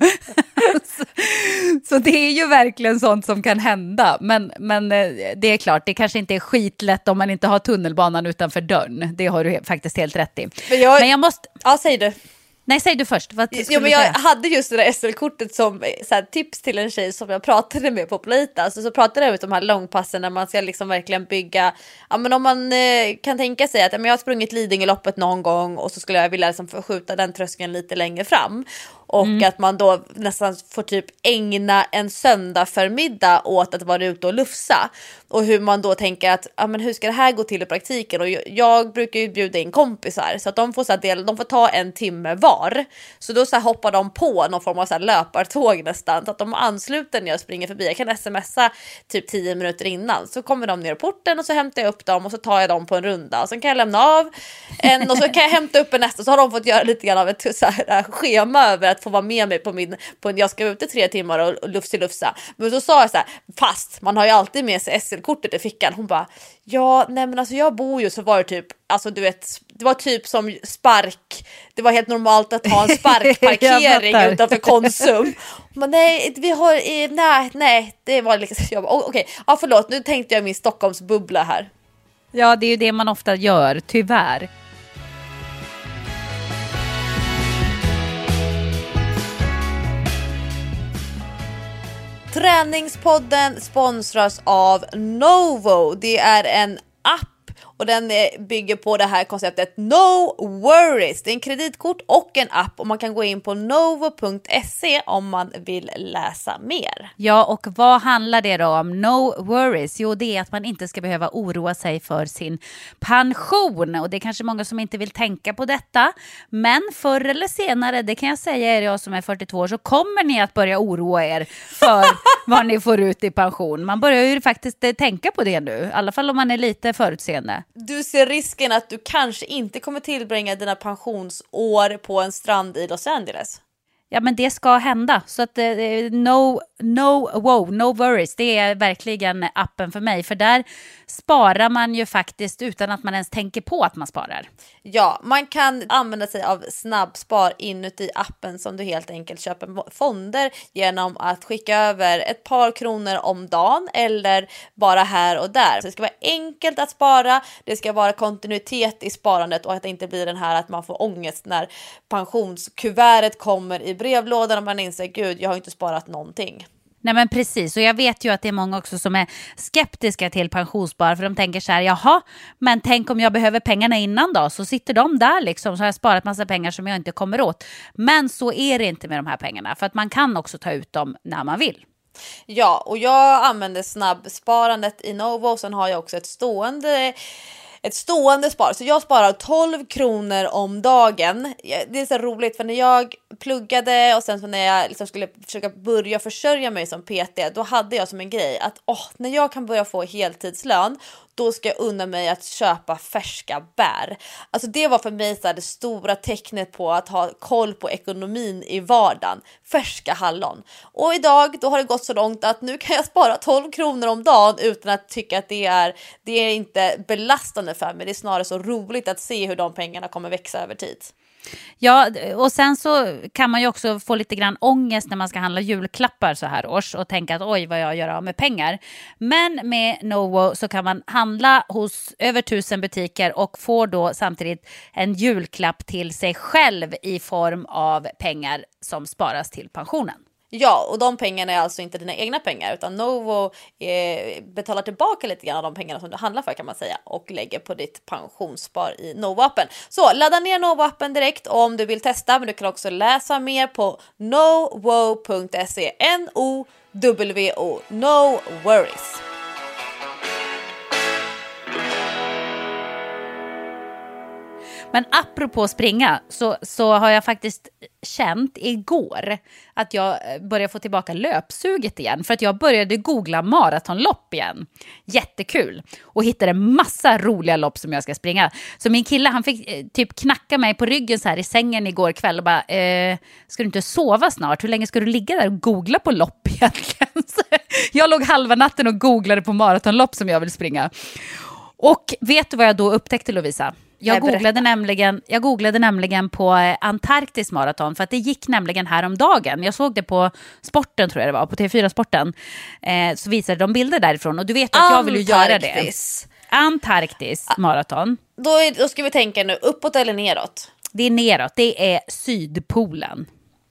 så det är ju verkligen sånt som kan hända. Men det är klart, det kanske inte är skitlätt om man inte har tunnelbanan utanför dörren. Det har du faktiskt helt rätt i. Men jag måste... Ja, säg du. Nej, säg du först. Men jag hade just det där SL-kortet som så här, tips till en tjej som jag pratade med på Plita. Alltså, så pratade jag om de här långpassen när man ska liksom verkligen bygga. Ja, men om man kan tänka sig att jag har sprungit Lidingöloppet någon gång och så skulle jag vilja liksom förskjuta den tröskeln lite längre fram. Och att man då nästan får typ ägna en söndag förmiddag åt att vara ute och lufsa. Och hur man då tänker att men hur ska det här gå till i praktiken? Och jag brukar ju bjuda in kompisar så att de får, så här, de får ta en timme var. Så då så här, hoppar de på någon form av så här, löpartåg nästan. Så att de ansluter när jag springer förbi. Jag kan smsa typ 10 minuter innan. Så kommer de ner i porten och så hämtar jag upp dem och så tar jag dem på en runda. Och sen kan jag lämna av en och så kan jag hämta upp en nästa. Så har de fått göra lite grann av ett så här, schema över att få vara med mig på jag ska vara ute 3 timmar och lufsa. Men så sa jag så här, fast man har ju alltid med sig SL-kortet i fickan. Hon bara, ja, nej men alltså jag bor ju, så var det typ, alltså du vet, det var typ som spark. Det var helt normalt att ha en sparkparkering utanför Konsum. Men nej, vi har, nej, det var liksom, okej, ja förlåt, nu tänkte jag min Stockholmsbubbla här. Ja, det är ju det man ofta gör, tyvärr. Träningspodden sponsras av Novo. Det är en app och den bygger på det här konceptet No Worries. Det är en kreditkort och en app och man kan gå in på novo.se om man vill läsa mer. Ja, och vad handlar det då om? No Worries? Jo, det är att man inte ska behöva oroa sig för sin pension. Och det är kanske många som inte vill tänka på detta. Men förr eller senare, det kan jag säga er jag som är 42 år, så kommer ni att börja oroa er för vad ni får ut i pension. Man börjar ju faktiskt tänka på det nu. I alla fall om man är lite förutseende. Du ser risken att du kanske inte kommer tillbringa dina pensionsår på en strand i Los Angeles. Ja, men det ska hända. Så att no worries. Det är verkligen appen för mig. För där sparar man ju faktiskt utan att man ens tänker på att man sparar. Ja, man kan använda sig av snabbspar inuti appen som du helt enkelt köper fonder genom att skicka över ett par kronor om dagen eller bara här och där. Så det ska vara enkelt att spara, det ska vara kontinuitet i sparandet och att det inte blir den här att man får ångest när pensionskuvertet kommer i brevlådan och man inser, gud, jag har inte sparat någonting. Nej, men precis, och jag vet ju att det är många också som är skeptiska till pensionsspar, för de tänker så här, jaha, men tänk om jag behöver pengarna innan då, så sitter de där liksom, så har jag sparat massa pengar som jag inte kommer åt. Men så är det inte med de här pengarna, för att man kan också ta ut dem när man vill. Ja, och jag använder snabbsparandet i Novo, sen har jag också ett stående spar. Så jag sparar 12 kronor om dagen. Det är så roligt för när jag pluggade och sen så när jag liksom skulle försöka börja försörja mig som PT, då hade jag som en grej att när jag kan börja få heltidslön, då ska jag unna mig att köpa färska bär. Alltså det var för mig så här, det stora tecknet på att ha koll på ekonomin i vardagen. Färska hallon. Och idag då har det gått så långt att nu kan jag spara 12 kronor om dagen utan att tycka att det är inte belastande för mig. Det är snarare så roligt att se hur de pengarna kommer växa över tid. Ja, och sen så kan man ju också få lite grann ångest när man ska handla julklappar så här års och tänka att oj, vad jag gör av med pengar. Men med Novo så kan man handla hos över 1000 butiker och får då samtidigt en julklapp till sig själv i form av pengar som sparas till pensionen. Ja, och de pengarna är alltså inte dina egna pengar, utan Novo betalar tillbaka lite grann av de pengarna som du handlar för, kan man säga, och lägger på ditt pensionsspar i Novo-appen. Så ladda ner Novo-appen direkt om du vill testa, men du kan också läsa mer på nowo.se. NOWO, no worries. Men apropå springa så har jag faktiskt känt igår att jag börjar få tillbaka löpsuget igen. För att jag började googla maratonlopp igen. Jättekul. Och hittade massa roliga lopp som jag ska springa. Så min kille, han fick typ knacka mig på ryggen så här i sängen igår kväll och bara, ska du inte sova snart? Hur länge ska du ligga där och googla på lopp egentligen? Så jag låg halva natten och googlade på maratonlopp som jag vill springa. Och vet du vad jag då upptäckte, Lovisa? Jag googlade nämligen på Antarktis maraton, för att det gick nämligen häromdagen. Jag såg det på Sporten, tror jag det var, på TV4-sporten. Så visade de bilder därifrån, och du vet att jag vill ju göra det. Antarktis maraton. Då ska vi tänka nu, uppåt eller neråt? Det är neråt, det är Sydpolen.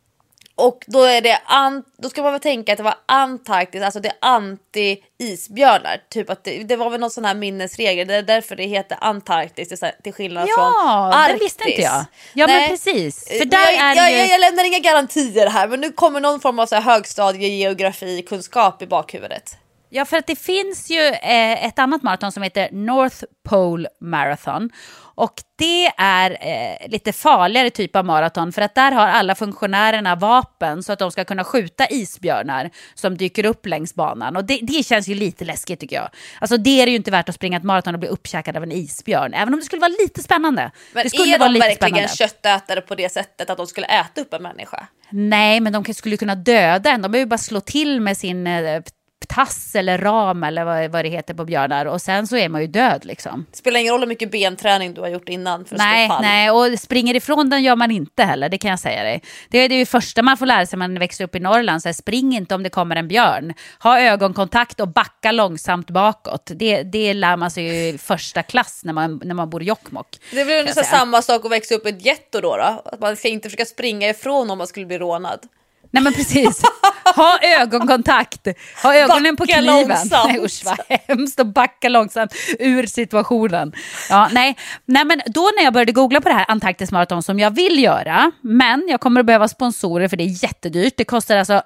Och då är det då ska man väl tänka att det var Antarktis, alltså det är anti-isbjörnar. Typ att det var väl någon sån här minnesregel. Det är därför det heter Antarktis till skillnad från Arktis. Ja, det visste inte jag. Ja, nej. Men precis. För där jag lämnar inga garantier här, men nu kommer någon form av så här högstadiegeografikunskap i bakhuvudet. Ja, för att det finns ju ett annat maraton som heter North Pole Marathon. Och det är lite farligare typ av maraton, för att där har alla funktionärerna vapen så att de ska kunna skjuta isbjörnar som dyker upp längs banan. Och det känns ju lite läskigt, tycker jag. Alltså det är ju inte värt att springa ett maraton och bli uppkäkad av en isbjörn, även om det skulle vara lite spännande. Men det skulle är vara de lite verkligen spännande. Köttätare på det sättet att de skulle äta upp en människa? Nej, men de skulle kunna döda en. De behöver bara slå till med sin tass eller ram eller vad det heter på björnar, och sen så är man ju död liksom. Det spelar ingen roll hur mycket benträning du har gjort innan för att stå pall. Nej, och springer ifrån den gör man inte heller, det kan jag säga dig. Det är ju första man får lära sig när man växer upp i Norrland, så här, spring inte om det kommer en björn. Ha ögonkontakt och backa långsamt bakåt. Det lär man sig ju i första klass när man bor i Jokkmokk. Det blir ungefär samma sak att växa upp i ett getto då. Att man ska inte försöka springa ifrån om man skulle bli rånad. Nej, men precis. Ha ögonkontakt. Ha ögonen backa på kniven. Långsamt. Nej, usch vad hemskt, och backa långsamt ur situationen. Ja, nej, men då när jag började googla på det här Antarktis maraton som jag vill göra, men jag kommer att behöva sponsorer för det är jättedyrt. Det kostar alltså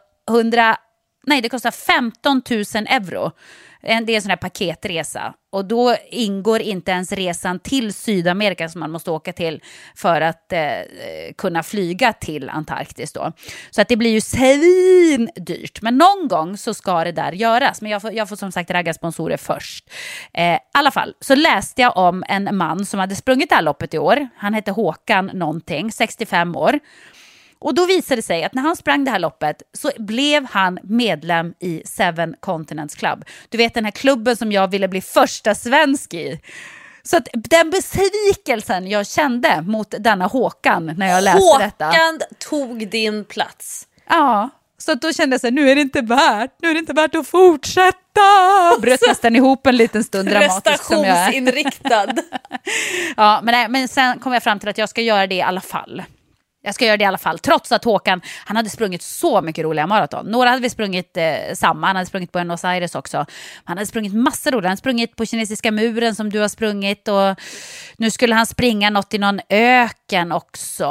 det kostar 15 000 euro. Det är en sån här paketresa. Och då ingår inte ens resan till Sydamerika som man måste åka till för att kunna flyga till Antarktis då. Så att det blir ju svindyrt. Men någon gång så ska det där göras. Men jag får som sagt ragga sponsorer först. I alla fall så läste jag om en man som hade sprungit det här loppet i år. Han hette Håkan någonting, 65 år. Och då visade det sig att när han sprang det här loppet så blev han medlem i Seven Continents Club. Du vet, den här klubben som jag ville bli första svensk i. Så att den besvikelsen jag kände mot denna Håkan när jag läste detta. Håkan tog din plats. Ja, så att då kände jag så här, nu är det inte värt att fortsätta. Bröt nästan ihop en liten stund dramatiskt som jag är. Prestationsinriktad. Ja, men sen kom jag fram till att jag ska göra det i alla fall. Jag ska göra det i alla fall, trots att Håkan, han hade sprungit så mycket roliga maraton. Några hade vi sprungit samma, han hade sprungit på Buenos Aires också. Han hade sprungit massor roliga, han hade sprungit på kinesiska muren som du har sprungit. Och nu skulle han springa något i någon öken också.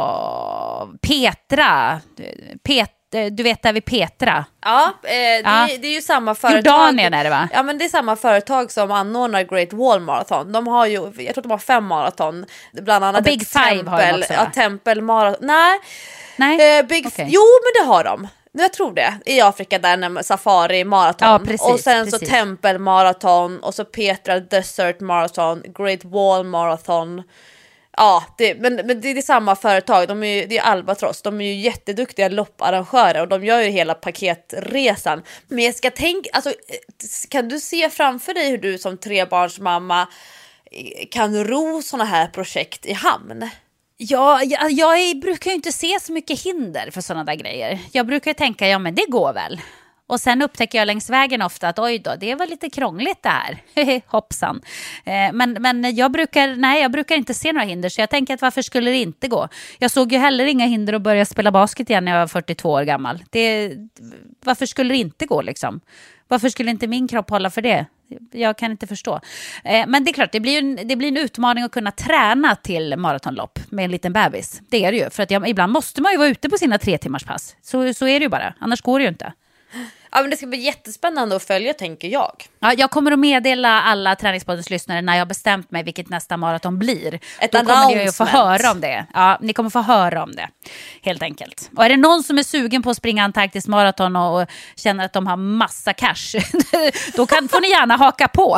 Petra, du vet där vid Petra. Ja, det är ju samma företag. Jordanien är det, va? Ja, men det är samma företag som anordnar Great Wall Marathon. De har ju, jag tror de har 5 maraton. Bland annat och Big Five har de också, va? Ja, tempelmaraton. Nej. Okay. Jo, men det har de. Jag tror det. I Afrika där, när safari maraton. Ja, precis, och sen så tempelmaraton och så Petra Desert Marathon, Great Wall Marathon. Ja, men det är samma företag. Det är Albatross. De är ju jätteduktiga lopparrangörer och de gör ju hela paketresan. Men jag ska tänka, alltså, kan du se framför dig hur du som 3-barnsmamma kan ro såna här projekt i hamn? Ja, jag brukar ju inte se så mycket hinder för sådana där grejer. Jag brukar tänka, ja men det går väl. Och sen upptäcker jag längs vägen ofta att oj då, det var lite krångligt det här. Hoppsan. Men jag brukar inte se några hinder, så jag tänker att varför skulle det inte gå? Jag såg ju heller inga hinder att börja spela basket igen när jag var 42 år gammal. Varför skulle det inte gå liksom? Varför skulle inte min kropp hålla för det? Jag kan inte förstå. Men det är klart, det blir en utmaning att kunna träna till maratonlopp med en liten bebis. Det är det ju, för att ibland måste man ju vara ute på sina 3 timmars pass. Så är det ju bara, annars går det ju inte. Ja, men det ska bli jättespännande att följa, tänker jag. Ja, jag kommer att meddela alla Träningspoddens lyssnare när jag har bestämt mig vilket nästa maraton blir. Då kommer ni att få höra om det. Ja, ni kommer få höra om det, helt enkelt. Och är det någon som är sugen på att springa Antarktis maraton och känner att de har massa cash, då får ni gärna haka på.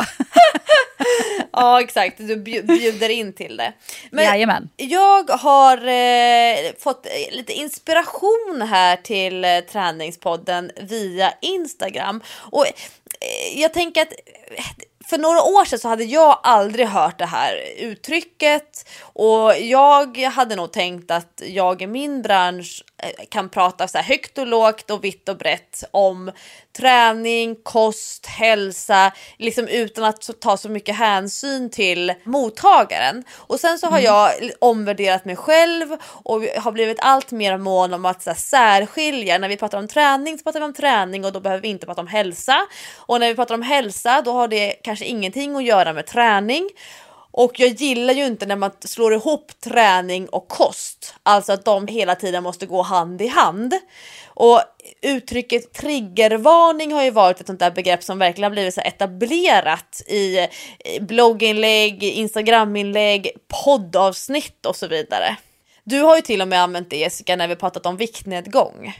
Ja, exakt. Du bjuder in till det. Men jajamän. Jag har fått lite inspiration här till Träningspodden via Instagram. Och jag tänker att för några år sedan så hade jag aldrig hört det här uttrycket, och jag hade nog tänkt att jag i min bransch kan prata så här högt och lågt och vitt och brett om träning, kost, hälsa, liksom utan att ta så mycket hänsyn till mottagaren. Och sen så har jag omvärderat mig själv och har blivit allt mer mån om att så här särskilja. När vi pratar om träning så pratar vi om träning, och då behöver vi inte prata om hälsa. Och när vi pratar om hälsa, då har det kanske ingenting att göra med träning. Och jag gillar ju inte när man slår ihop träning och kost. Alltså att de hela tiden måste gå hand i hand. Och uttrycket triggervarning har ju varit ett sånt där begrepp som verkligen har blivit så etablerat i blogginlägg, Instagraminlägg, poddavsnitt och så vidare. Du har ju till och med använt det, Jessica, när vi pratat om viktnedgång.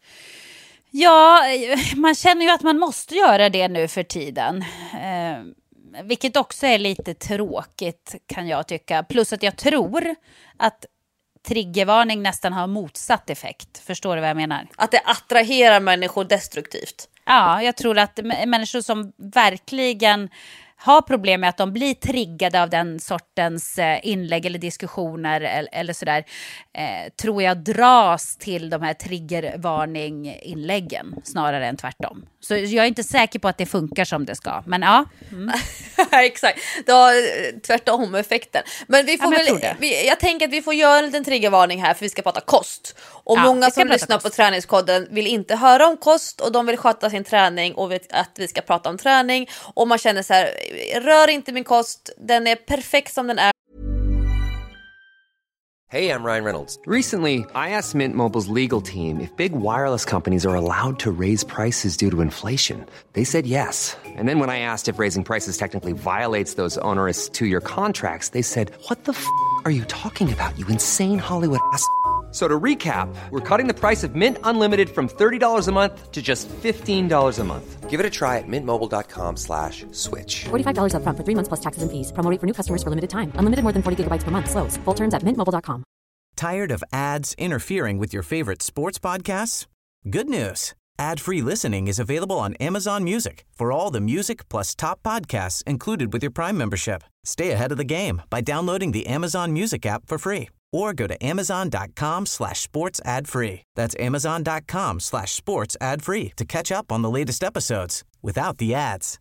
Ja, man känner ju att man måste göra det nu för tiden. Vilket också är lite tråkigt, kan jag tycka. Plus att jag tror att triggervarning nästan har motsatt effekt. Förstår du vad jag menar? Att det attraherar människor destruktivt. Ja, jag tror att människor som verkligen har problem med att de blir triggade av den sortens inlägg eller diskussioner eller sådär, tror jag dras till de här triggervarning-inläggen snarare än tvärtom. Så jag är inte säker på att det funkar som det ska, men ja. Exakt, det har tvärtom effekten. Men vi får jag tänker att vi får göra en liten triggervarning här, för vi ska prata kost. Och många som lyssnar på Träningspodden vill inte höra om kost, och de vill sköta sin träning och vet att vi ska prata om träning. Och man känner så här, rör inte min kost, den är perfekt som den är. Hey, I'm Ryan Reynolds. Recently, I asked Mint Mobile's legal team if big wireless companies are allowed to raise prices due to inflation. They said yes. And then when I asked if raising prices technically violates those onerous 2-year contracts, they said, "What the f*** are you talking about, you insane Hollywood ass?" So to recap, we're cutting the price of Mint Unlimited from $30 a month to just $15 a month. Give it a try at mintmobile.com/switch. $45 up front for 3 months plus taxes and fees. Promo rate for new customers for limited time. Unlimited more than 40 gigabytes per month. Slows full terms at mintmobile.com. Tired of ads interfering with your favorite sports podcasts? Good news. Ad-free listening is available on Amazon Music for all the music plus top podcasts included with your Prime membership. Stay ahead of the game by downloading the Amazon Music app for free or go to amazon.com/sports ad free. That's amazon.com/sports ad free to catch up on the latest episodes without the ads.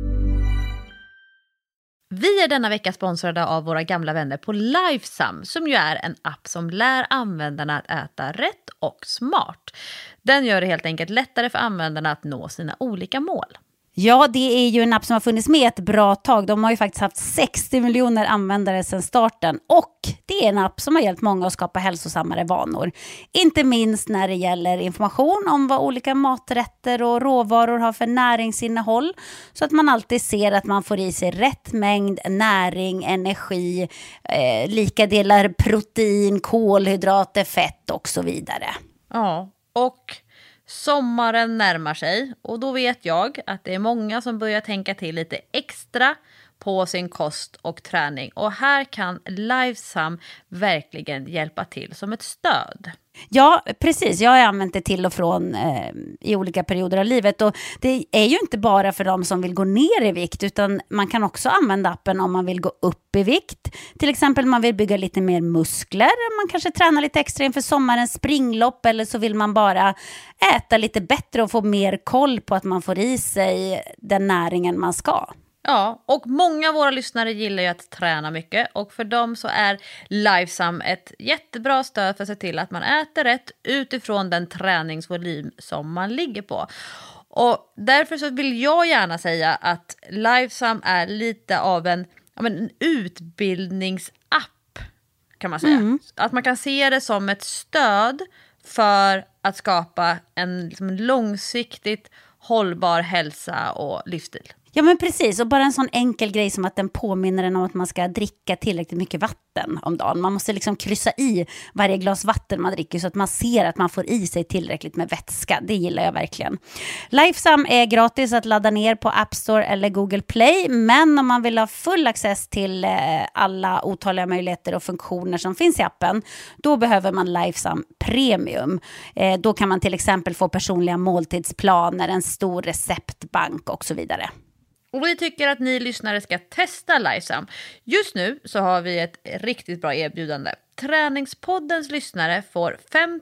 Vi är denna vecka sponsrade av våra gamla vänner på Lifesum, som ju är en app som lär användarna att äta rätt och smart. Den gör det helt enkelt lättare för användarna att nå sina olika mål. Ja, det är ju en app som har funnits med ett bra tag. De har ju faktiskt haft 60 miljoner användare sedan starten. Och det är en app som har hjälpt många att skapa hälsosammare vanor. Inte minst när det gäller information om vad olika maträtter och råvaror har för näringsinnehåll. Så att man alltid ser att man får i sig rätt mängd näring, energi, lika delar protein, kolhydrater, fett och så vidare. Ja, och sommaren närmar sig, och då vet jag att det är många som börjar tänka till lite extra på sin kost och träning. Och här kan Lifesum verkligen hjälpa till som ett stöd. Ja, precis. Jag har använt det till och från i olika perioder av livet. Och det är ju inte bara för de som vill gå ner i vikt, utan man kan också använda appen om man vill gå upp i vikt. Till exempel man vill bygga lite mer muskler, man kanske tränar lite extra inför sommarens springlopp, eller så vill man bara äta lite bättre och få mer koll på att man får i sig den näringen man ska. Ja, och många av våra lyssnare gillar ju att träna mycket, och för dem så är Lifesum ett jättebra stöd för att se till att man äter rätt utifrån den träningsvolym som man ligger på. Och därför så vill jag gärna säga att Lifesum är lite av en utbildningsapp, kan man säga. Att man kan se det som ett stöd för att skapa en långsiktigt hållbar hälsa och livsstil. Ja, men precis, och bara en sån enkel grej som att den påminner en om att man ska dricka tillräckligt mycket vatten om dagen. Man måste liksom kryssa i varje glas vatten man dricker så att man ser att man får i sig tillräckligt med vätska. Det gillar jag verkligen. Lifesum är gratis att ladda ner på App Store eller Google Play, men om man vill ha full access till alla otaliga möjligheter och funktioner som finns i appen, då behöver man Lifesum Premium. Då kan man till exempel få personliga måltidsplaner, en stor receptbank och så vidare. Och vi tycker att ni lyssnare ska testa Lifesum. Just nu så har vi ett riktigt bra erbjudande. Träningspoddens lyssnare får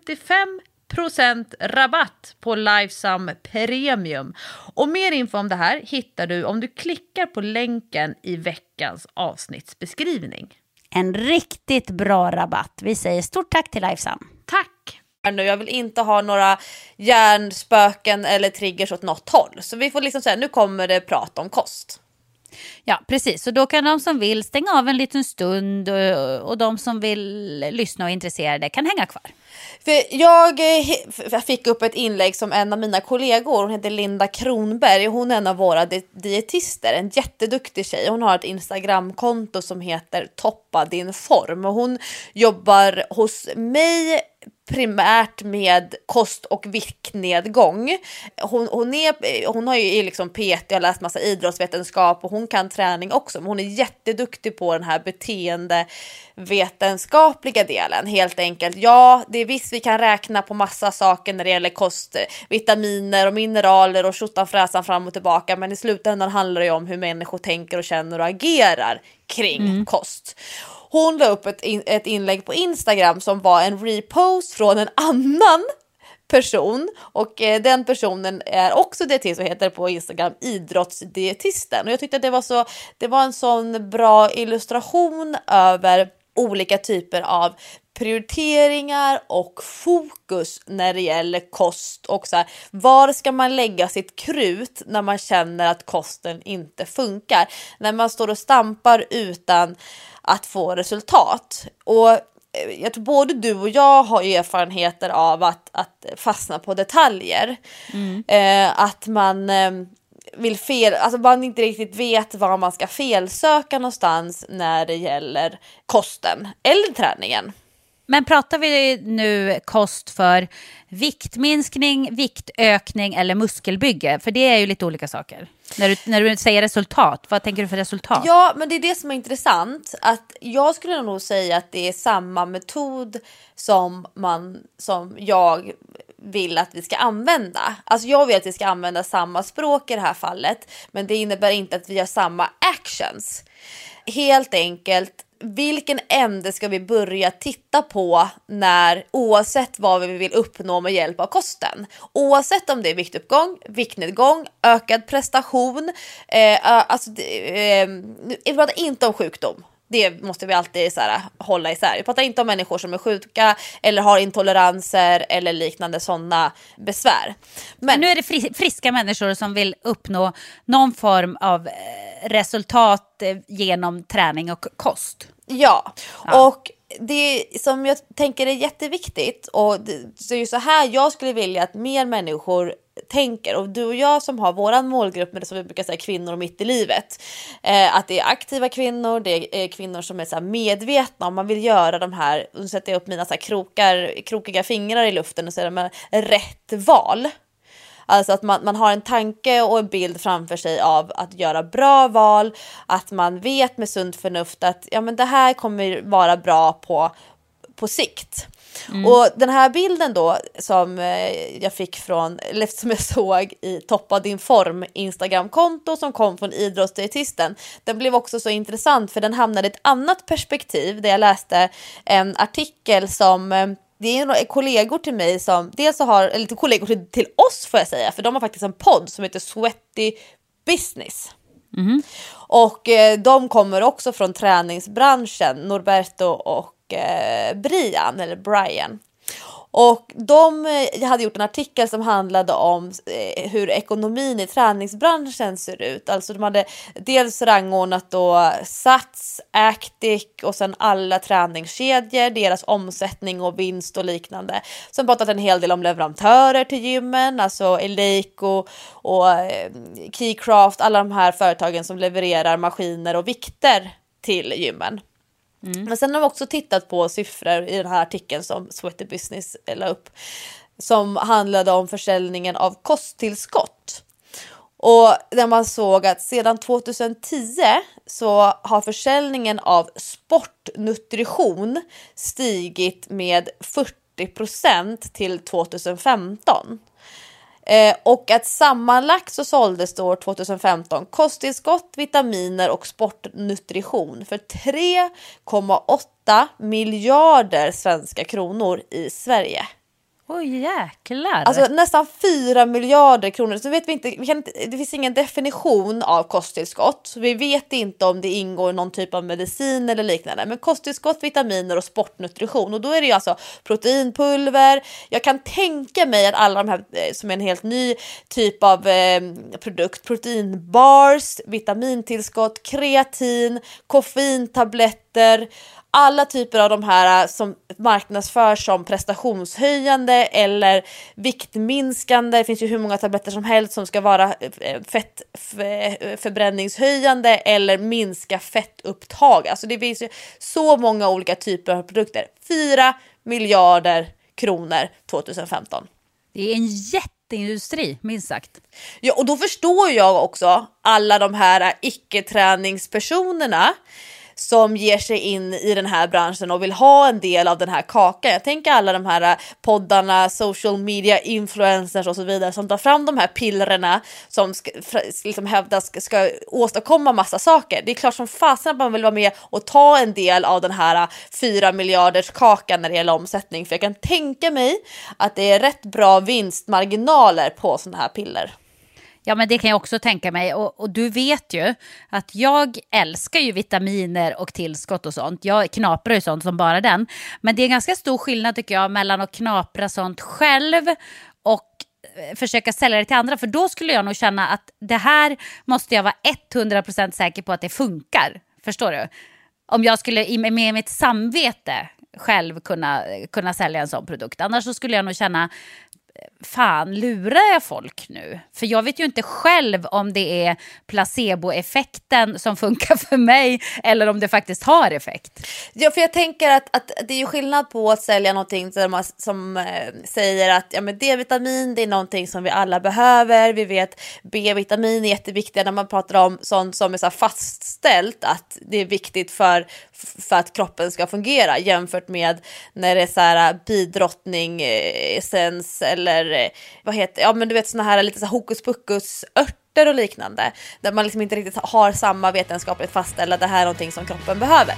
55% rabatt på Lifesum Premium. Och mer info om det här hittar du om du klickar på länken i veckans avsnittsbeskrivning. En riktigt bra rabatt. Vi säger stort tack till Lifesum. Tack! Jag vill inte ha några hjärnspöken eller triggers åt något håll. Så vi får liksom säga, nu kommer det prata om kost. Ja, precis. Så då kan de som vill stänga av en liten stund och de som vill lyssna och är intresserade kan hänga kvar. För jag fick upp ett inlägg som en av mina kollegor, hon heter Linda Kronberg, hon är en av våra dietister, en jätteduktig tjej. Hon har ett Instagramkonto som heter Toppa din form, och hon jobbar hos mig primärt med kost och viktnedgång. Hon har ju liksom PT och läst massa idrottsvetenskap, och hon kan träning också, men hon är jätteduktig på den här beteendevetenskapliga delen, helt enkelt. Ja, det är visst vi kan räkna på massa saker när det gäller kost, vitaminer och mineraler och tjottanfräsan fram och tillbaka, men i slutändan handlar det om hur människor tänker och känner och agerar kring kost. Hon la upp ett inlägg på Instagram som var en repost från en annan person, och den personen är också dietist och heter på Instagram idrottsdietisten. Och jag tyckte att det var en sån bra illustration över olika typer av prioriteringar och fokus när det gäller kost, och så här, var ska man lägga sitt krut när man känner att kosten inte funkar, när man står och stampar utan att få resultat. Och jag tror både du och jag har erfarenheter av att fastna på detaljer. Att man vill alltså man inte riktigt vet var man ska felsöka någonstans när det gäller kosten eller träningen. Men pratar vi nu kost för viktminskning, viktökning eller muskelbygge? För det är ju lite olika saker. När du säger resultat, vad tänker du för resultat? Ja, men det är det som är intressant. Att jag skulle nog säga att det är samma metod som jag vill att vi ska använda. Alltså jag vill att vi ska använda samma språk i det här fallet, men det innebär inte att vi gör samma actions. Helt enkelt, vilken ände ska vi börja titta på oavsett vad vi vill uppnå med hjälp av kosten? Oavsett om det är viktuppgång, viktnedgång, ökad prestation, jag pratar inte om sjukdom. Det måste vi alltid hålla isär. Vi pratar inte om människor som är sjuka eller har intoleranser eller liknande sådana besvär. Men nu är det friska människor som vill uppnå någon form av resultat genom träning och kost. Ja. Och det som jag tänker är jätteviktigt, och det är ju så här jag skulle vilja att mer människor tänker, och du och jag som har våran målgrupp med det som vi brukar säga kvinnor mitt i livet, att det är aktiva kvinnor, det är kvinnor som är så här medvetna om man vill göra de här, nu sätter jag upp mina så här krokiga fingrar i luften och säger de rätt val. Alltså att man har en tanke och en bild framför sig av att göra bra val, att man vet med sunt förnuft att ja, men det här kommer vara bra på sikt. Och den här bilden då som jag fick från, eller som jag såg i Toppa din form Instagram-konto som kom från idrottsdietisten, den blev också så intressant för den hamnade i ett annat perspektiv där jag läste en artikel som det är några kollegor till mig som dels har, eller kollegor till oss får jag säga, för de har faktiskt en podd som heter Sweaty Business. Och de kommer också från träningsbranschen, Norberto och Brian. Och jag hade gjort en artikel som handlade om hur ekonomin i träningsbranschen ser ut. Alltså de hade dels rangordnat då Sats, Actic och sen alla träningskedjor, deras omsättning och vinst och liknande. Sen pratat en hel del om leverantörer till gymmen, alltså Eleiko och Keycraft, alla de här företagen som levererar maskiner och vikter till gymmen. Men sen har vi också tittat på siffror i den här artikeln som Sweaty Business la upp som handlade om försäljningen av kosttillskott. Och där man såg att sedan 2010 så har försäljningen av sportnutrition stigit med 40% till 2015. Och att sammanlagt så såldes det år 2015 kosttillskott, vitaminer och sportnutrition för 3,8 miljarder svenska kronor i Sverige. Oj jäklar. Alltså nästan 4 miljarder kronor. Så vet vi inte, det finns ingen definition av kosttillskott. Så vi vet inte om det ingår någon typ av medicin eller liknande. Men kosttillskott, vitaminer och sportnutrition. Och då är det ju alltså proteinpulver. Jag kan tänka mig att alla de här som är en helt ny typ av produkt. Proteinbars, vitamintillskott, kreatin, koffeintabletter. Alla typer av de här som marknadsförs som prestationshöjande eller viktminskande. Det finns ju hur många tabletter som helst som ska vara fettförbränningshöjande eller minska fettupptag. Alltså det finns ju så många olika typer av produkter. 4 miljarder kronor 2015. Det är en jätteindustri, minst sagt. Ja, och då förstår jag också alla de här icke-träningspersonerna som ger sig in i den här branschen och vill ha en del av den här kakan. Jag tänker alla de här poddarna, social media influencers och så vidare som tar fram de här pillerna som liksom hävdas ska åstadkomma massa saker. Det är klart som fasen att man vill vara med och ta en del av den här 4 miljarders kakan när det gäller omsättning. För jag kan tänka mig att det är rätt bra vinstmarginaler på sådana här piller. Ja, men det kan jag också tänka mig. Och du vet ju att jag älskar ju vitaminer och tillskott och sånt. Jag knaprar ju sånt som bara den. Men det är en ganska stor skillnad tycker jag mellan att knapra sånt själv och försöka sälja det till andra. För då skulle jag nog känna att det här måste jag vara 100% säker på att det funkar. Förstår du? Om jag skulle med mitt samvete själv kunna sälja en sån produkt. Annars så skulle jag nog känna, fan, lurar jag folk nu? För jag vet ju inte själv om det är placeboeffekten som funkar för mig eller om det faktiskt har effekt. Ja, för jag tänker att det är ju skillnad på att sälja någonting som säger att ja, men D-vitamin, det är någonting som vi alla behöver. Vi vet B-vitamin är jätteviktiga när man pratar om sånt som är så fastställt att det är viktigt för att kroppen ska fungera, jämfört med när det är så här bidrottning, essens eller vad heter, ja men du vet såna här lite så här hokus pokus örter och liknande där man liksom inte riktigt har samma vetenskapligt fastställda det här är någonting som kroppen behöver.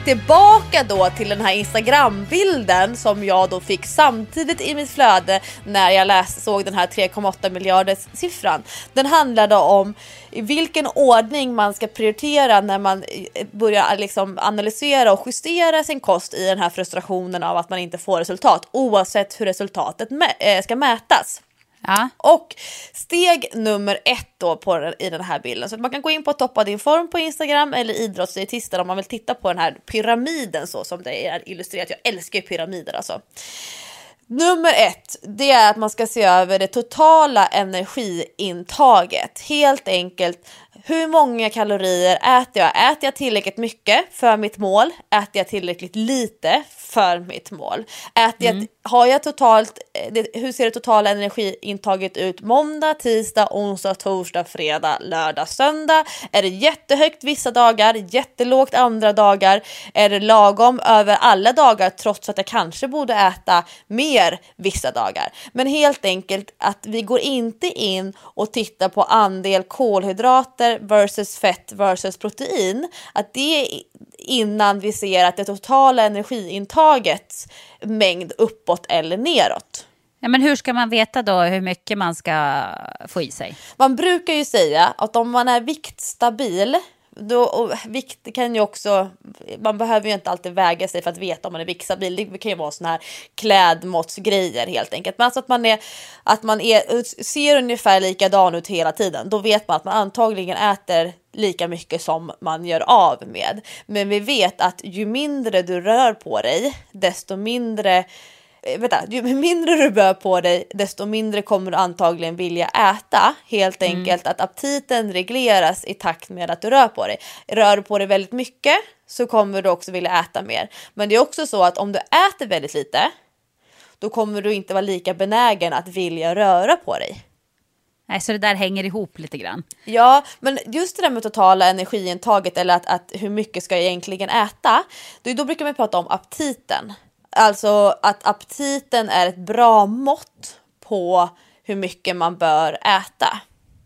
tillbaka då till den här Instagram-bilden som jag då fick samtidigt i mitt flöde när jag såg den här 3,8 miljarders siffran. Den handlade om i vilken ordning man ska prioritera när man börjar liksom analysera och justera sin kost i den här frustrationen av att man inte får resultat, oavsett hur resultatet ska mätas. Ja. Och steg nummer 1 då i den här bilden. Så man kan gå in på Toppa din form på Instagram eller idrottsdietisten om man vill titta på den här pyramiden så som det är illustrerat. Jag älskar ju pyramider alltså. Nummer 1, det är att man ska se över det totala energiintaget. Helt enkelt, hur många kalorier äter jag? Äter jag tillräckligt mycket för mitt mål? Äter jag tillräckligt lite för mitt mål? Hur ser det totala energiintaget ut måndag, tisdag, onsdag, torsdag, fredag, lördag, söndag? Är det jättehögt vissa dagar, jättelågt andra dagar? Är det lagom över alla dagar trots att jag kanske borde äta mer vissa dagar? Men helt enkelt att vi går inte in och tittar på andel kolhydrater versus fett versus protein. Att det är innan vi ser att det totala energiintagets mängd uppåt eller neråt. Ja, men hur ska man veta då hur mycket man ska få i sig? Man brukar ju säga att om man är viktstabil, och vikt kan ju också, man behöver ju inte alltid väga sig för att veta om man är viktstabil. Det kan ju vara såna här klädmåttsgrejer helt enkelt. Men alltså att man ser ungefär likadan ut hela tiden. Då vet man att man antagligen äter lika mycket som man gör av med. Men vi vet att ju mindre du rör på dig, desto mindre ju mindre du rör på dig, desto mindre kommer du antagligen vilja äta. Helt enkelt att aptiten regleras i takt med att du rör på dig. Rör du på dig väldigt mycket så kommer du också vilja äta mer. Men det är också så att om du äter väldigt lite, då kommer du inte vara lika benägen att vilja röra på dig. Nej, så det där hänger ihop lite grann. Ja, men just det där med totala energiintaget eller att hur mycket ska jag egentligen äta, då brukar man prata om aptiten. Alltså att aptiten är ett bra mått på hur mycket man bör äta.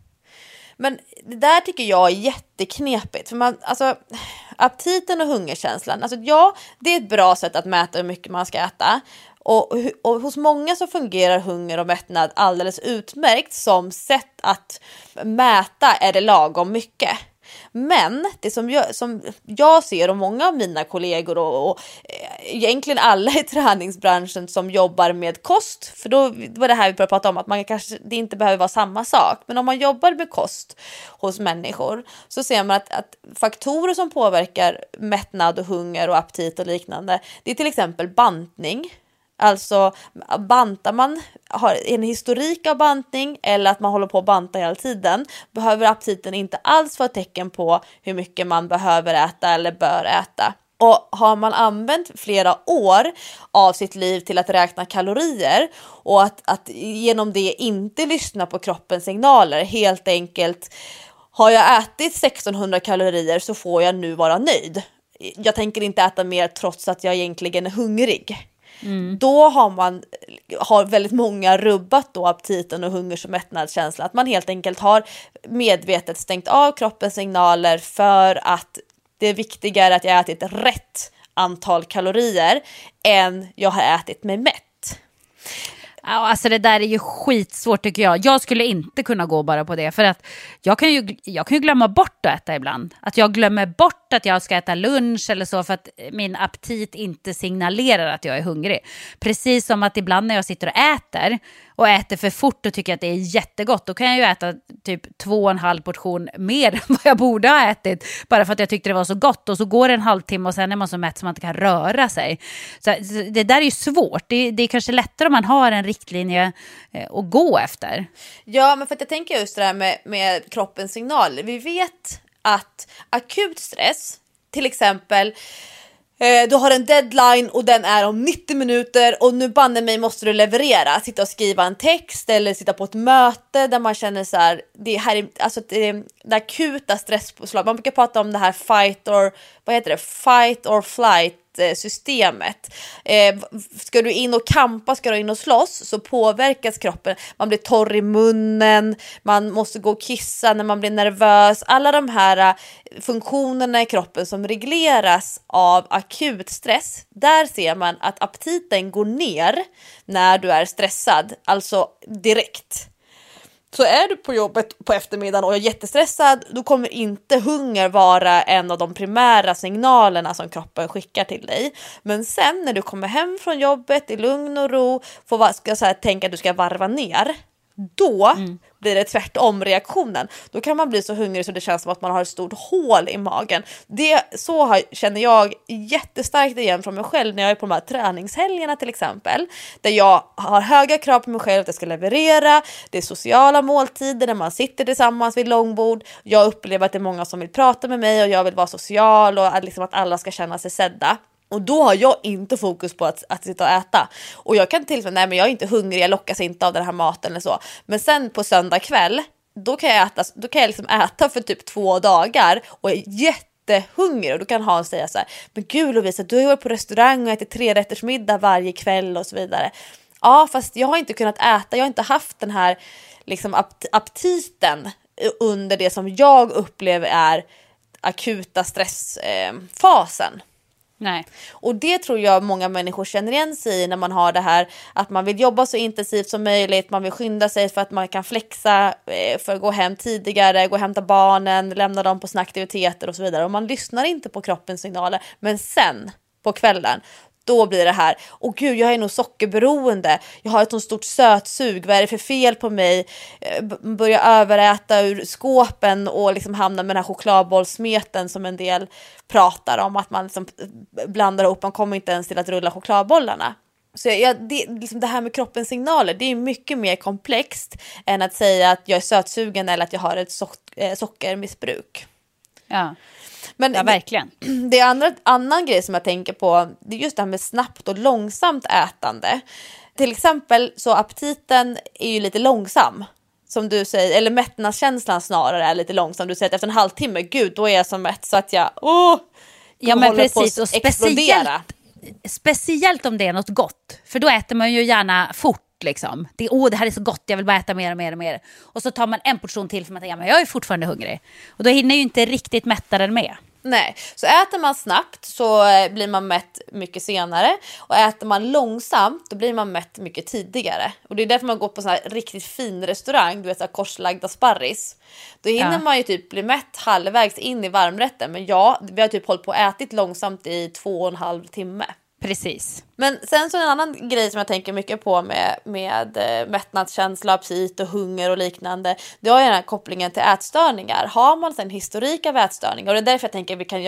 Men det där tycker jag är jätteknepigt. För aptiten och hungerkänslan, det är ett bra sätt att mäta hur mycket man ska äta. Och hos många så fungerar hunger och mättnad alldeles utmärkt som sätt att mäta är det lagom mycket. Men det som jag ser och många av mina kollegor och egentligen alla i träningsbranschen som jobbar med kost, för då var det här vi började prata om att det inte behöver vara samma sak, men om man jobbar med kost hos människor så ser man att faktorer som påverkar mättnad och hunger och aptit och liknande, det är till exempel bantning. Alltså bantar man, har en historik av bantning eller att man håller på att banta hela tiden, behöver aptiten inte alls vara ett tecken på hur mycket man behöver äta eller bör äta. Och har man använt flera år av sitt liv till att räkna kalorier och att genom det inte lyssna på kroppens signaler, helt enkelt har jag ätit 1600 kalorier så får jag nu vara nöjd. Jag tänker inte äta mer trots att jag egentligen är hungrig. Då har väldigt många rubbat då aptiten och hungers- och mättnadskänslan. Att man helt enkelt har medvetet stängt av kroppens signaler för att det är viktigare att jag har ätit rätt antal kalorier än jag har ätit mig mätt. Ja, alltså det där är ju skitsvårt tycker jag. Jag skulle inte kunna gå bara på det. För att jag kan ju glömma bort att äta ibland. Att jag glömmer bort att jag ska äta lunch eller så för att min aptit inte signalerar att jag är hungrig. Precis som att ibland när jag sitter och äter för fort och tycker att det är jättegott, då kan jag ju äta typ 2,5 portion mer än vad jag borde ha ätit bara för att jag tyckte det var så gott, och så går det en halvtimme och sen är man så mätt som man inte kan röra sig. Så det där är ju svårt. Det är kanske lättare om man har en riktlinje att gå efter. Ja, men för att jag tänker just det här med kroppens signal. Vi vet att akut stress, till exempel du har en deadline och den är om 90 minuter och nu banne mig måste du leverera. Sitta och skriva en text eller sitta på ett möte där man känner så här, det akuta stresspåslag. Man brukar prata om det här fight or flight systemet. Ska du in och kampa, ska du in och slåss, så påverkas kroppen. Man blir torr i munnen, man måste gå och kissa när man blir nervös. Alla de här funktionerna i kroppen som regleras av akut stress, där ser man att aptiten går ner när du är stressad, alltså direkt. Så är du på jobbet på eftermiddagen och är jättestressad, då kommer inte hunger vara en av de primära signalerna som kroppen skickar till dig. Men sen när du kommer hem från jobbet i lugn och ro, tänka att du ska varva ner, då blir det tvärtom reaktionen. Då kan man bli så hungrig så det känns som att man har ett stort hål i magen. Känner jag jättestarkt igen från mig själv när jag är på de här träningshelgerna till exempel. Där jag har höga krav på mig själv att jag ska leverera. Det är sociala måltider där man sitter tillsammans vid långbord. Jag upplever att det är många som vill prata med mig och jag vill vara social och liksom att alla ska känna sig sedda. Och då har jag inte fokus på att sitta och äta. Och jag kan till exempel, nej men jag är inte hungrig, jag lockas inte av den här maten eller så. Men sen på söndag kväll, då kan jag liksom äta för typ 2 dagar och är jättehungrig. Och då kan Hans säga så här, men gud Lovisa, du har varit på restaurang och ätit 3-rättersmiddag varje kväll och så vidare. Ja, fast jag har inte kunnat äta, jag har inte haft den här liksom aptiten under det som jag upplever är akuta stressfasen. Nej. Och det tror jag många människor känner igen sig i när man har det här att man vill jobba så intensivt som möjligt, man vill skynda sig för att man kan flexa för att gå hem tidigare, gå och hämta barnen, lämna dem på sina aktiviteter och så vidare. Och man lyssnar inte på kroppens signaler, men sen på kvällen då blir det här, åh gud, jag är nog sockerberoende, jag har ett sånt stort sötsug, vad är det för fel på mig? Börja överäta ur skåpen och liksom hamna med den här chokladbollsmeten som en del pratar om, att man liksom blandar ihop, man kommer inte ens till att rulla chokladbollarna. Så det här med kroppens signaler, det är mycket mer komplext än att säga att jag är sötsugen eller att jag har ett sockermissbruk. Ja. Men ja, verkligen. Det är annan grej som jag tänker på, det är just det här med snabbt och långsamt ätande. Till exempel så aptiten är ju lite långsam. Som du säger, eller mättnadskänslan snarare är lite långsam. Du säger att efter en halvtimme, gud, då är jag så mätt så att jag ja, men precis, på att och speciellt om det är något gott. För då äter man ju gärna fort. Liksom. Det här är så gott, jag vill bara äta mer och mer och mer. Och så tar man en portion till för att man tänker, jag är fortfarande hungrig. Och då hinner ju inte riktigt mätta den med. Nej, så äter man snabbt så blir man mätt mycket senare. Och äter man långsamt, då blir man mätt mycket tidigare. Och det är därför man går på så här riktigt fin restaurang, du vet, så här korslagda sparris. Då hinner man ju typ bli mätt halvvägs in i varmrätten. Men vi har typ hållit på och ätit långsamt i 2,5 timme. Precis. Men sen så en annan grej som jag tänker mycket på med mättnadskänsla, aptit och hunger och liknande, det har ju den här kopplingen till ätstörningar. Har man en historik av ätstörningar, och det är därför jag tänker att vi kan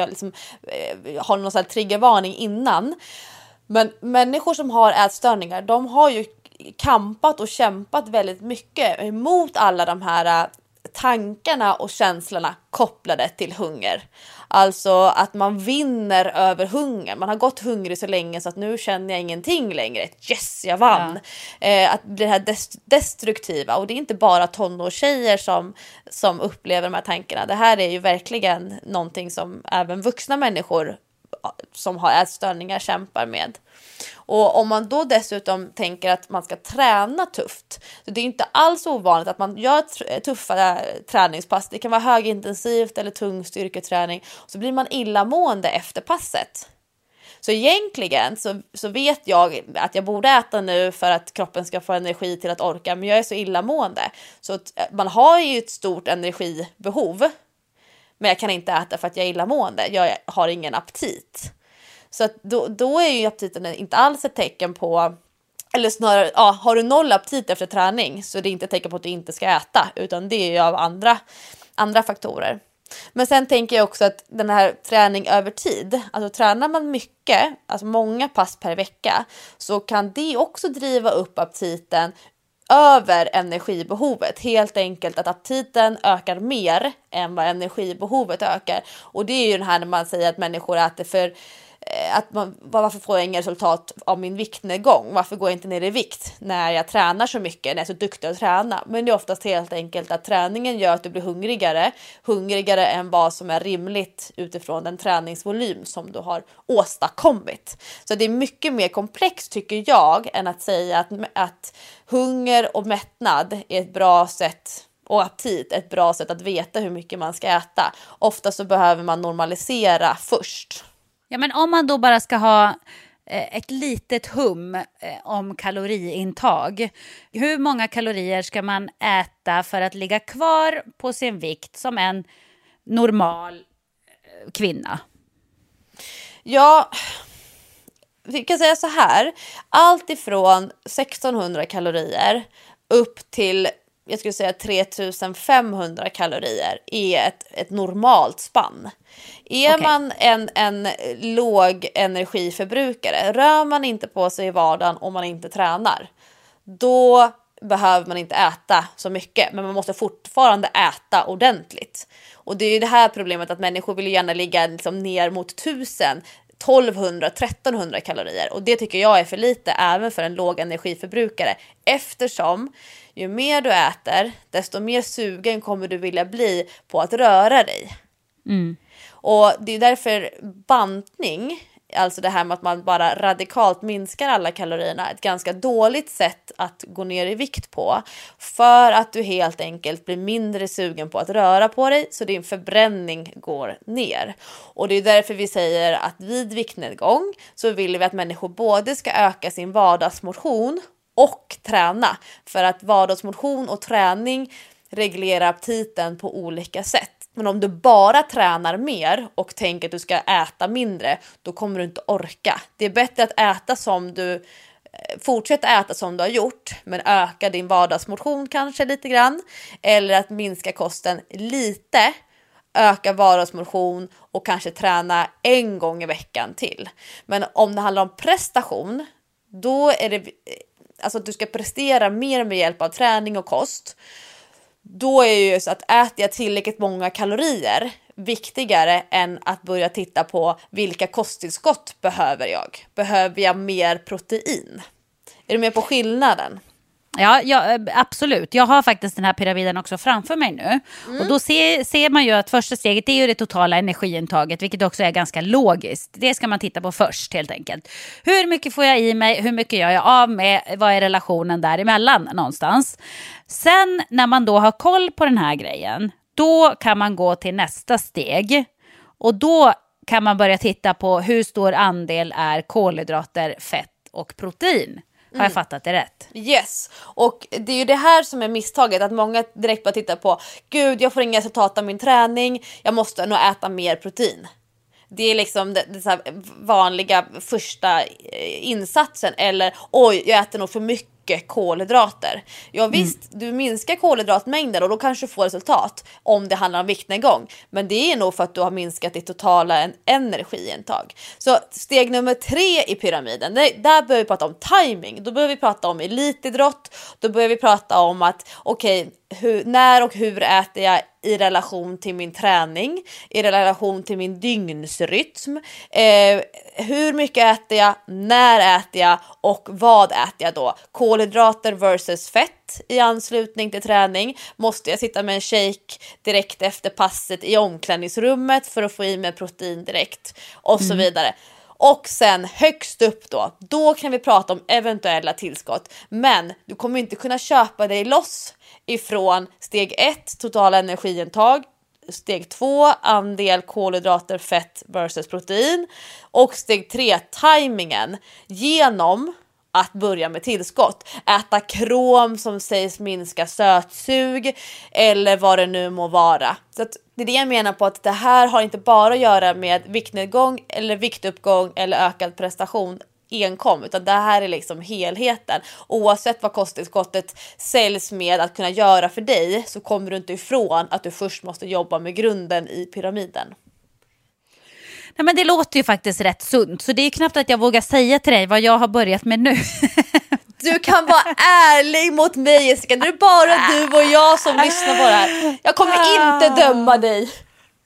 ha någon sån här triggervarning innan. Men människor som har ätstörningar, de har ju kampat och kämpat väldigt mycket emot alla de här tankarna och känslorna kopplade till hunger. Alltså att man vinner över hunger. Man har gått hungrig så länge så att nu känner jag ingenting längre. Yes, jag vann. Ja. Att bli det här destruktiva. Och det är inte bara tonårstjejer som upplever de här tankarna. Det här är ju verkligen någonting som även vuxna människor som har ätstörningar kämpar med. Och om man då dessutom tänker att man ska träna tufft, så det är inte alls ovanligt att man gör tuffa träningspass. Det kan vara högintensivt eller tung styrketräning, så blir man illamående efter passet. Så egentligen så vet jag att jag borde äta nu för att kroppen ska få energi till att orka, men jag är så illamående. Så man har ju ett stort energibehov, men jag kan inte äta för att jag är illamående. Jag har ingen aptit. Så att då är ju aptiten inte alls ett tecken på, eller snarare, har du noll aptit efter träning så är det inte ett tecken på att du inte ska äta, utan det är ju av andra faktorer. Men sen tänker jag också att den här träning över tid, alltså tränar man mycket, alltså många pass per vecka, så kan det också driva upp aptiten över energibehovet. Helt enkelt att aptiten ökar mer än vad energibehovet ökar. Och det är ju den här när man säger att människor äter för varför får jag inga resultat av min viktnedgång? Varför går jag inte ner i vikt när jag tränar så mycket, när jag är så duktig att träna? Men det är oftast helt enkelt att träningen gör att du blir hungrigare än vad som är rimligt utifrån den träningsvolym som du har åstadkommit. Så det är mycket mer komplext tycker jag än att säga att hunger och mättnad är ett bra sätt, och aptit är ett bra sätt att veta hur mycket man ska äta. Ofta så behöver man normalisera först. Ja, men om man då bara ska ha ett litet hum om kaloriintag. Hur många kalorier ska man äta för att ligga kvar på sin vikt som en normal kvinna? Ja, vi kan säga så här. Allt ifrån 1600 kalorier upp till, jag skulle säga 3500 kalorier är ett normalt spann. Är man en låg energiförbrukare, rör man inte på sig i vardagen om man inte tränar, då behöver man inte äta så mycket, men man måste fortfarande äta ordentligt. Och det är ju det här problemet att människor vill gärna ligga liksom ner mot 1000, 1200, 1300 kalorier. Och det tycker jag är för lite även för en låg energiförbrukare. Eftersom ju mer du äter, desto mer sugen kommer du vilja bli på att röra dig. Mm. Och det är därför bantning, alltså det här med att man bara radikalt minskar alla kalorierna, ett ganska dåligt sätt att gå ner i vikt på. För att du helt enkelt blir mindre sugen på att röra på dig, så din förbränning går ner. Och det är därför vi säger att vid viktnedgång så vill vi att människor både ska öka sin vardagsmotion och träna. För att vardagsmotion och träning reglerar aptiten på olika sätt. Men om du bara tränar mer och tänker att du ska äta mindre, då kommer du inte orka. Det är bättre att fortsätta äta som du har gjort, men öka din vardagsmotion kanske lite grann. Eller att minska kosten lite, öka vardagsmotion och kanske träna en gång i veckan till. Men om det handlar om prestation, då är det alltså att du ska prestera mer med hjälp av träning och kost. Då är ju så att äter jag tillräckligt många kalorier viktigare än att börja titta på vilka kosttillskott behöver jag. Behöver jag mer protein? Är du med på skillnaden? Ja, absolut. Jag har faktiskt den här pyramiden också framför mig nu. Och då ser man ju att första steget är ju det totala energiintaget, vilket också är ganska logiskt. Det ska man titta på först helt enkelt. Hur mycket får jag i mig? Hur mycket gör jag av med? Vad är relationen däremellan någonstans? Sen när man då har koll på den här grejen, då kan man gå till nästa steg. Och då kan man börja titta på hur stor andel är kolhydrater, fett och protein. Har jag fattat det rätt? Yes, och det är ju det här som är misstaget, att många direkt bara tittar på gud, jag får inga resultat av min träning, jag måste nog äta mer protein. Det är liksom det så här vanliga första insatsen. Eller oj, jag äter nog för mycket kolhydrater. Ja visst, du minskar kolhydratmängden och då kanske du får resultat om det handlar om viktnedgång. Men det är nog för att du har minskat ditt totala energiintag. Så steg nummer 3 i pyramiden, där börjar vi prata om timing. Då börjar vi prata om elitidrott. Då börjar vi prata om att när och hur äter jag i relation till min träning, i relation till min dygnsrytm. Hur mycket äter jag, när äter jag och vad äter jag då? Kolhydrater versus fett i anslutning till träning. Måste jag sitta med en shake direkt efter passet i omklädningsrummet för att få i mig protein direkt och så vidare. Och sen högst upp då kan vi prata om eventuella tillskott. Men du kommer inte kunna köpa dig loss ifrån steg 1, totala energiintag. Steg 2, andel kolhydrater, fett versus protein. Och steg 3, timingen genom att börja med tillskott. Äta krom som sägs minska sötsug eller vad det nu må vara. Så att det är det jag menar på, att det här har inte bara att göra med viktnedgång eller viktuppgång eller ökad prestation enkom, utan det här är liksom helheten. Oavsett vad kosttillskottet säljs med att kunna göra för dig, så kommer du inte ifrån att du först måste jobba med grunden i pyramiden. Nej, men det låter ju faktiskt rätt sunt, så det är knappt att jag vågar säga till dig vad jag har börjat med nu. Du kan vara ärlig mot mig, Jessica. Det är bara du och jag som lyssnar på det här. Jag kommer inte döma dig.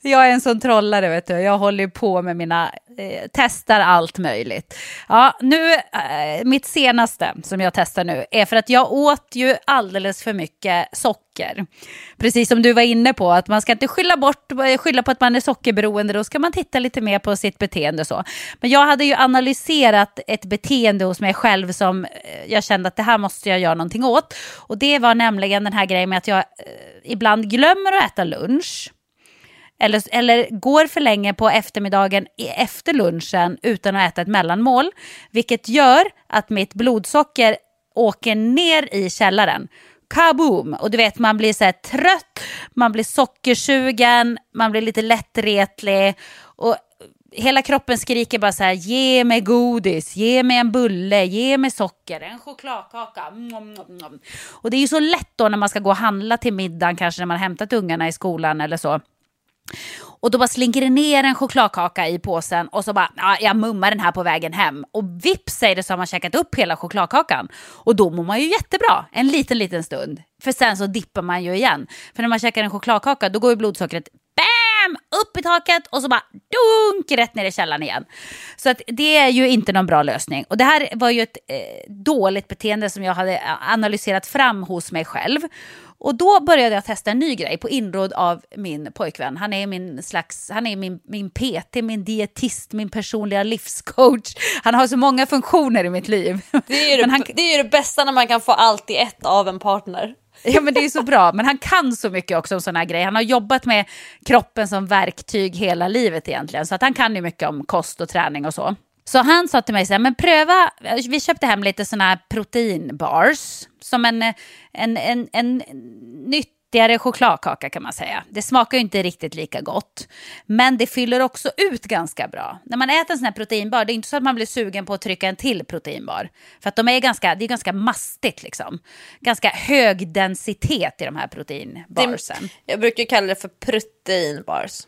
Jag är en sån trollare, vet du. Jag håller ju på med mina, testar allt möjligt. Ja, nu, mitt senaste som jag testar nu är för att jag åt ju alldeles för mycket socker. Precis som du var inne på, att man ska inte skylla på att man är sockerberoende, då ska man titta lite mer på sitt beteende så. Men jag hade ju analyserat ett beteende hos mig själv som jag kände att det här måste jag göra någonting åt. Och det var nämligen den här grejen med att jag ibland glömmer att äta lunch. Eller går för länge på eftermiddagen efter lunchen utan att äta ett mellanmål. Vilket gör att mitt blodsocker åker ner i källaren. Kaboom! Och du vet, man blir så här trött, man blir sockersugen, man blir lite lättretlig. Och hela kroppen skriker bara så här: ge mig godis, ge mig en bulle, ge mig socker, en chokladkaka. Och det är ju så lätt då när man ska gå och handla till middagen, kanske när man har hämtat ungarna i skolan eller så. Och då bara slinker det ner en chokladkaka i påsen och så bara, jag mummar den här på vägen hem. Och vips säger det så har man käkat upp hela chokladkakan. Och då mår man ju jättebra en liten stund. För sen så dippar man ju igen. För när man käkar en chokladkaka då går ju blodsockret upp i taket och så bara dunk rätt ner i källaren igen. Så att det är ju inte någon bra lösning. Och det här var ju ett dåligt beteende som jag hade analyserat fram hos mig själv. Och då började jag testa en ny grej på inråd av min pojkvän. Han är min PT, min dietist, min personliga livscoach. Han har så många funktioner i mitt liv. Det är ju det bästa när man kan få allt i ett av en partner. Ja, men det är så bra. Men han kan så mycket också om såna här grejer. Han har jobbat med kroppen som verktyg hela livet egentligen. Så att han kan ju mycket om kost och träning och så. Så han sa till mig så här, men pröva, vi köpte hem lite såna här proteinbars. Som en nyttigare chokladkaka kan man säga. Det smakar ju inte riktigt lika gott. Men det fyller också ut ganska bra. När man äter en sån här proteinbar, det är inte så att man blir sugen på att trycka en till proteinbar. För att det är ganska mastigt liksom. Ganska hög densitet i de här proteinbarsen. Jag brukar kalla det för proteinbars.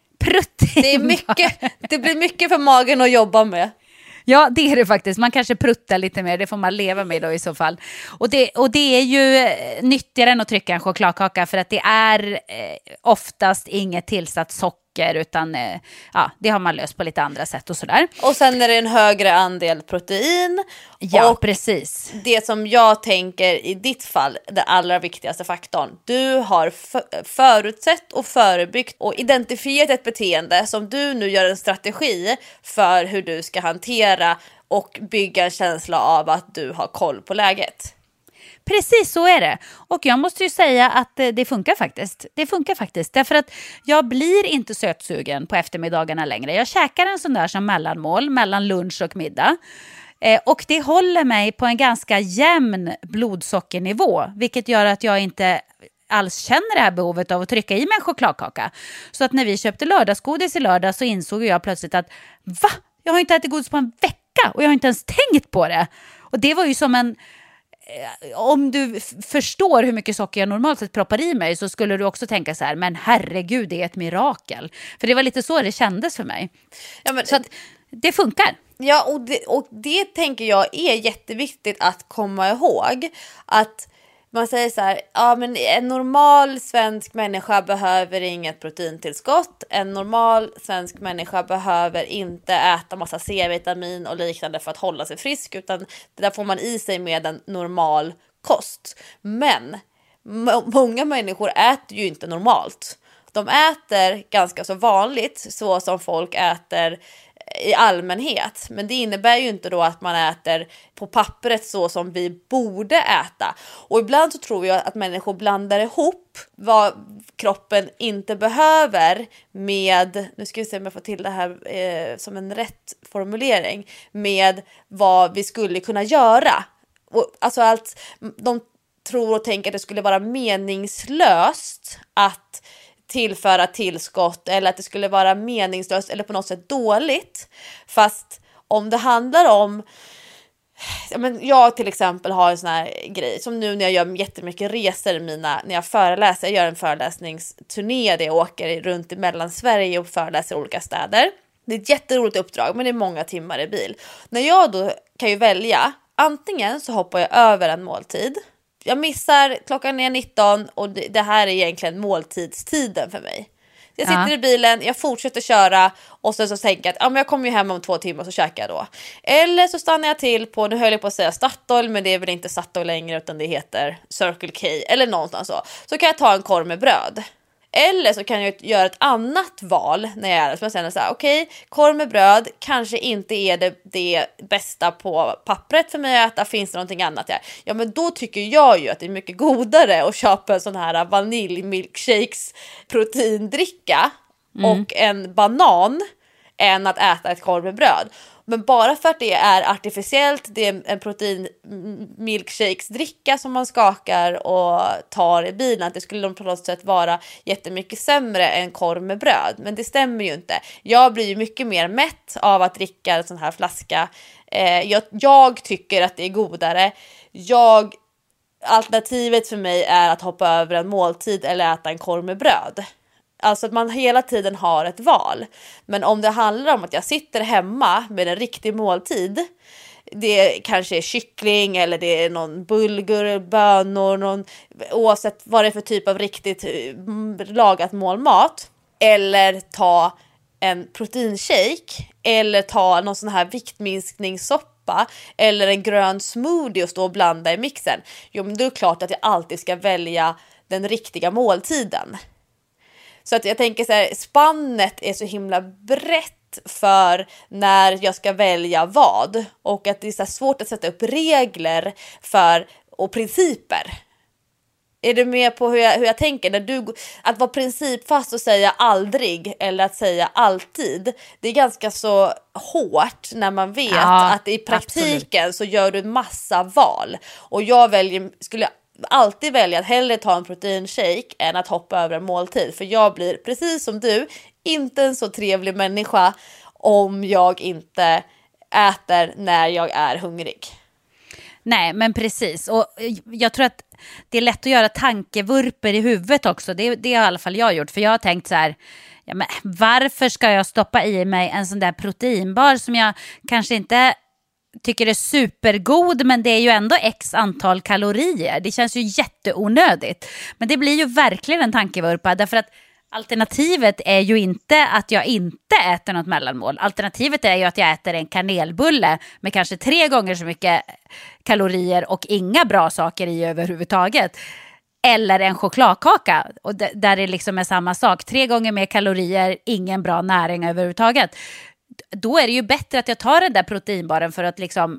Proteinbar. Det blir mycket för magen att jobba med. Ja, det är det faktiskt. Man kanske pruttar lite mer, det får man leva med då i så fall. Och det är ju nyttigare än att trycka en chokladkaka för att det är oftast inget tillsatt socker utan det har man löst på lite andra sätt och sådär. Och sen är det en högre andel protein. Ja, och precis. Det som jag tänker i ditt fall, den allra viktigaste faktorn. Du har förutsett och förebyggt och identifierat ett beteende som du nu gör en strategi för hur du ska hantera och bygga en känsla av att du har koll på läget. Precis så är det. Och jag måste ju säga att det funkar faktiskt. Det funkar faktiskt. Därför att jag blir inte sötsugen på eftermiddagarna längre. Jag käkar en sån där som mellanmål mellan lunch och middag. Och det håller mig på en ganska jämn blodsockernivå. Vilket gör att jag inte alls känner det här behovet av att trycka i mig en chokladkaka. Så att när vi köpte lördagsgodis i lördag så insåg jag plötsligt att jag har inte ätit godis på en vecka och jag har inte ens tänkt på det. Och det var ju som en... Om du förstår hur mycket socker jag normalt sett proppar i mig så skulle du också tänka så här, men herregud, det är ett mirakel. För det var lite så det kändes för mig. Ja, men... Så att det funkar. Ja, och det tänker jag är jätteviktigt att komma ihåg. Att man säger så här, ja men en normal svensk människa behöver inget proteintillskott. En normal svensk människa behöver inte äta massa C-vitamin och liknande för att hålla sig frisk. Utan det där får man i sig med en normal kost. Men många människor äter ju inte normalt. De äter ganska så vanligt så som folk äter i allmänhet. Men det innebär ju inte då att man äter på pappret så som vi borde äta. Och ibland så tror jag att människor blandar ihop vad kroppen inte behöver med, nu ska vi se om jag får till det här som en rätt formulering, med vad vi skulle kunna göra. Och, alltså allt, de tror och tänker att det skulle vara meningslöst att tillföra tillskott eller att det skulle vara meningslöst eller på något sätt dåligt. Fast om det handlar om, jag till exempel har en sån här grej som nu när jag gör jättemycket resor när jag föreläser, jag gör en föreläsningsturné där jag åker runt i Mellansverige och föreläser i olika städer. Det är ett jätteroligt uppdrag men det är många timmar i bil. När jag då kan ju välja, antingen så hoppar jag över en måltid. Jag missar, klockan är 19 och det här är egentligen måltidstiden för mig. Jag sitter i bilen, jag fortsätter köra och sen så tänker jag att men jag kommer ju hem om 2 timmar så käkar jag då. Eller så stannar jag till på, nu höll jag på att säga Statoil, men det är väl inte Statoil längre utan det heter Circle K eller någonstans så. Så kan jag ta en korv med bröd. Eller så kan jag göra ett annat val när jag är där. Som jag säger så här, okej, korv med bröd kanske inte är det bästa på pappret för mig att äta. Finns det någonting annat där? Ja, men då tycker jag ju att det är mycket godare att köpa en sån här vaniljmilkshakes proteindricka och en banan än att äta ett korv med bröd. Men bara för att det är artificiellt, det är en protein milkshakes-dricka som man skakar och tar i bilen, att det skulle på något sätt vara jättemycket sämre än korv med bröd. Men det stämmer ju inte. Jag blir ju mycket mer mätt av att dricka en sån här flaska. Jag tycker att det är godare. Alternativet för mig är att hoppa över en måltid eller äta en korv med bröd. Alltså att man hela tiden har ett val. Men om det handlar om att jag sitter hemma med en riktig måltid, det kanske är kyckling eller det är någon bulgur, bönor, oavsett vad det är för typ av riktigt lagat målmat, eller ta en proteinshake eller ta någon sån här viktminskningssoppa eller en grön smoothie och stå och blanda i mixen. Jo, men det är klart att jag alltid ska välja den riktiga måltiden. Så att jag tänker så här, spannet är så himla brett för när jag ska välja vad. Och att det är så svårt att sätta upp regler och principer. Är du med på hur jag tänker? Att vara principfast och säga aldrig eller att säga alltid. Det är ganska så hårt när man vet att i praktiken så gör du en massa val. Och jag skulle alltid välja att hellre ta en proteinshake än att hoppa över en måltid. För jag blir, precis som du, inte en så trevlig människa om jag inte äter när jag är hungrig. Nej, men precis. Och jag tror att det är lätt att göra tankevurper i huvudet också. Det har i alla fall jag gjort. För jag har tänkt så här, ja, men varför ska jag stoppa i mig en sån där proteinbar som jag kanske inte tycker är supergod, men det är ju ändå x antal kalorier. Det känns ju jätteonödigt. Men det blir ju verkligen en tankevurpa, därför att alternativet är ju inte att jag inte äter något mellanmål. Alternativet är ju att jag äter en kanelbulle med kanske 3 gånger så mycket kalorier och inga bra saker i överhuvudtaget. Eller en chokladkaka, och där det liksom är samma sak. 3 gånger mer kalorier, ingen bra näring överhuvudtaget. Då är det ju bättre att jag tar den där proteinbaren för att liksom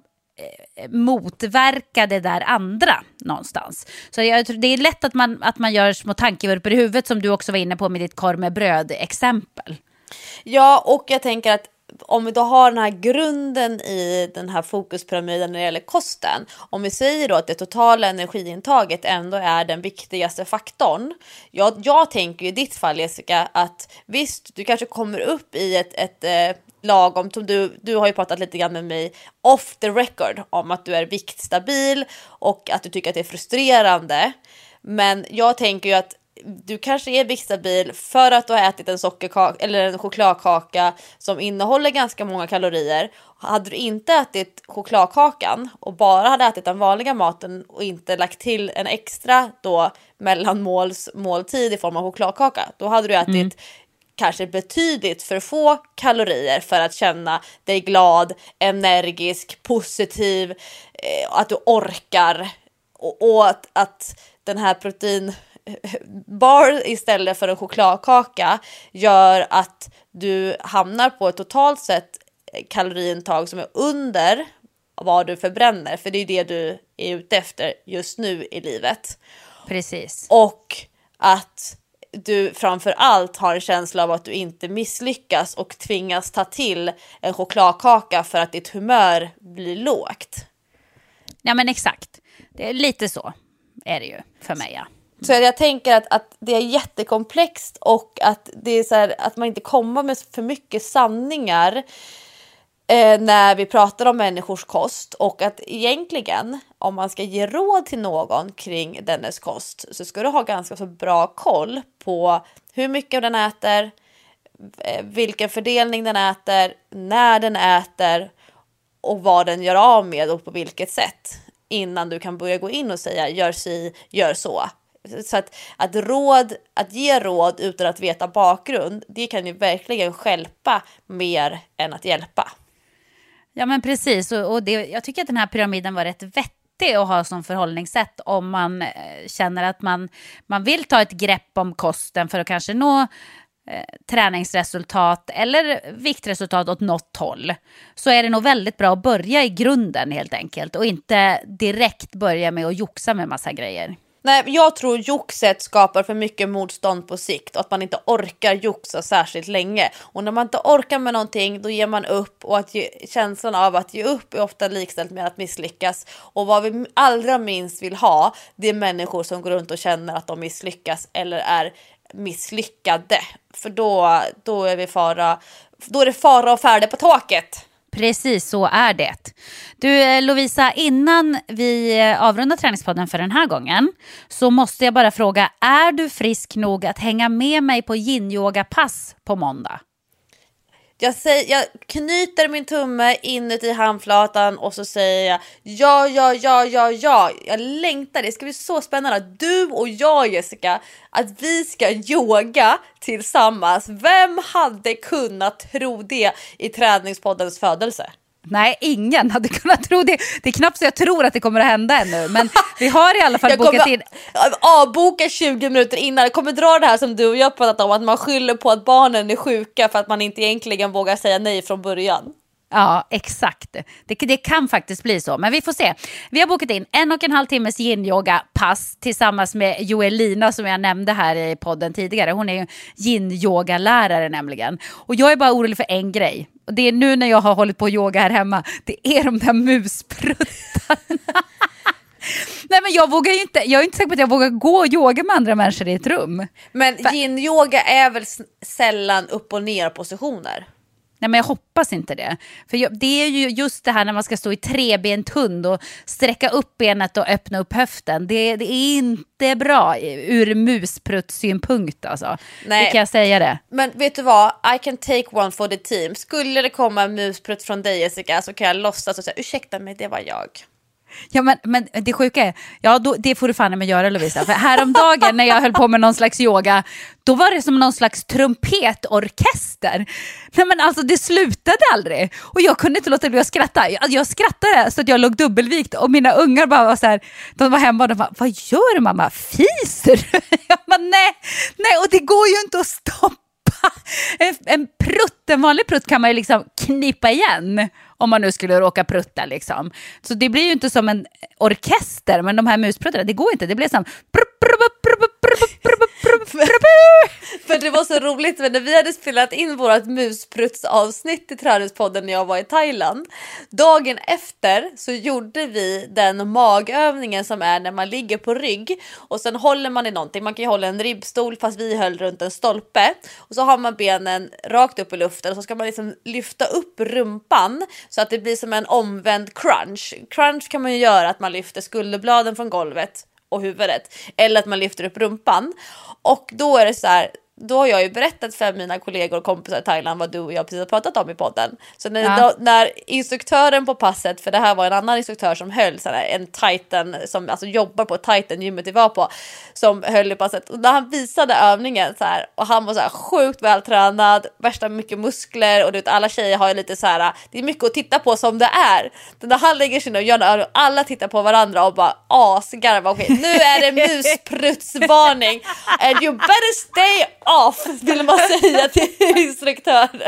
motverka det där andra någonstans. Så jag tror det är lätt att man gör små tankevurpor i huvudet, som du också var inne på med ditt korv med bröd exempel. Ja, och jag tänker att om vi då har den här grunden i den här fokuspyramiden när det gäller kosten, om vi säger då att det totala energiintaget ändå är den viktigaste faktorn. Jag tänker i ditt fall, Jessica, att visst, du kanske kommer upp i ett lagom, som du har ju pratat lite grann med mig off the record om att du är viktstabil och att du tycker att det är frustrerande. Men jag tänker ju att du kanske är viktstabil för att du har ätit en sockerkaka eller en chokladkaka som innehåller ganska många kalorier. Hade du inte ätit chokladkakan och bara hade ätit den vanliga maten och inte lagt till en extra då mellanmåltid i form av chokladkaka, då hade du ätit kanske betydligt för få kalorier för att känna dig glad, energisk, positiv, att du orkar, och att den här proteinbar istället för en chokladkaka gör att du hamnar på ett totalt sett kaloriintag som är under vad du förbränner, för det är det du är ute efter just nu i livet. Precis. Och att du framför allt har en känsla av att du inte misslyckas och tvingas ta till en chokladkaka för att ditt humör blir lågt. Ja, men exakt. Det är lite så är det ju för mig, ja. Så jag tänker att det är jättekomplext, och att det är så här, att man inte kommer med för mycket sanningar när vi pratar om människors kost, och att egentligen om man ska ge råd till någon kring dennes kost så ska du ha ganska så bra koll på hur mycket den äter, vilken fördelning den äter, när den äter och vad den gör av med och på vilket sätt, innan du kan börja gå in och säga gör si, gör så. Så att ge råd utan att veta bakgrund, det kan ju verkligen stjälpa mer än att hjälpa. Ja men precis, och jag tycker att den här pyramiden var rätt vettig att ha som förhållningssätt om man känner att man vill ta ett grepp om kosten för att kanske nå träningsresultat eller viktresultat åt något håll. Så är det nog väldigt bra att börja i grunden helt enkelt och inte direkt börja med att joxa med massa grejer. Nej, jag tror joxet skapar för mycket motstånd på sikt och att man inte orkar joxa särskilt länge. Och när man inte orkar med någonting, då ger man upp, och känslan av att ge upp är ofta likställt med att misslyckas. Och vad vi allra minst vill ha, det är människor som går runt och känner att de misslyckas eller är misslyckade. För då är det fara och färde på taket. Precis, så är det. Du Lovisa, innan vi avrundar träningspodden för den här gången så måste jag bara fråga, är du frisk nog att hänga med mig på yin-yoga-pass på måndag? Jag knyter min tumme inuti handflatan och så säger jag ja. Jag längtar, det ska bli så spännande att du och jag, Jessica, att vi ska yoga tillsammans. Vem hade kunnat tro det i träningspoddens födelse? Nej, ingen hade kunnat tro det. Det är knappt så jag tror att det kommer att hända ännu. Men vi har i alla fall bokat in. Avboka 20 minuter innan. Jag kommer dra det här som du och jag pratat om, att man skyller på att barnen är sjuka för att man inte egentligen vågar säga nej från början. Ja, exakt. Det kan faktiskt bli så. Men vi får se. Vi har bokat in 1,5 timmes yin-yoga-pass tillsammans med Joelina som jag nämnde här i podden tidigare. Hon är ju yin-yoga-lärare nämligen. Och jag är bara orolig för en grej. Och det är nu när jag har hållit på yoga här hemma. Det är de där muspruttarna. Nej, men jag är inte säker på att jag vågar gå och yoga med andra människor i ett rum. Men yin-yoga är väl sällan upp- och ner positioner? Nej, men jag hoppas inte det. För det är ju just det här när man ska stå i trebent hund och sträcka upp benet och öppna upp höften. Det är inte bra ur muspruttsynpunkt alltså. Nej. Det kan jag säga det. Men vet du vad? I can take one for the team. Skulle det komma en musprutt från dig, Jessica, så kan jag låtsas och säga ursäkta mig, det var jag. Ja, men det sjuka är, det får du fan med göra, Lovisa. För häromdagen när jag höll på med någon slags yoga, då var det som någon slags trumpetorkester. Nej, men alltså det slutade aldrig. Och jag kunde inte låta bli att skratta. Jag skrattade så att jag låg dubbelvikt. Och mina ungar bara var så här, de var hemma och de bara, vad gör du mamma? Fiser du? Jag bara, nej, och det går ju inte att stoppa. En vanlig prutt kan man ju liksom knipa igen om man nu skulle råka prutta liksom. Så det blir ju inte som en orkester, men de här muspruttarna, det går inte. Det blir som för det var så roligt när vi hade spelat in vårat muspruttsavsnitt i Träningspodden när jag var i Thailand. Dagen efter så gjorde vi den magövningen som är när man ligger på rygg och sen håller man i någonting. Man kan ju hålla en ribbstol fast vi höll runt en stolpe och så har man benen rakt upp i luften och så ska man liksom lyfta upp rumpan så att det blir som en omvänd crunch. Crunch kan man ju göra att man lyfter skulderbladen från golvet och huvudet, eller att man lyfter upp rumpan. Och då är det så här, då har jag ju berättat för mina kollegor och kompisar i Thailand vad du och jag precis har pratat om i podden. Så när instruktören på passet, för det här var en annan instruktör som höll så här, en Titan som alltså jobbar på Titan gymmet vi var på, som höll i passet, och när han visade övningen så här, och han var så här sjukt vältränad, värsta mycket muskler, och du vet, alla tjejer har ju lite så här, det är mycket att titta på som det är. När han lägger sig ner och gör det, och alla tittar på varandra och bara asgarva. Okej, nu är det musprutsvarning and you better stay off, vill man säga till instruktören.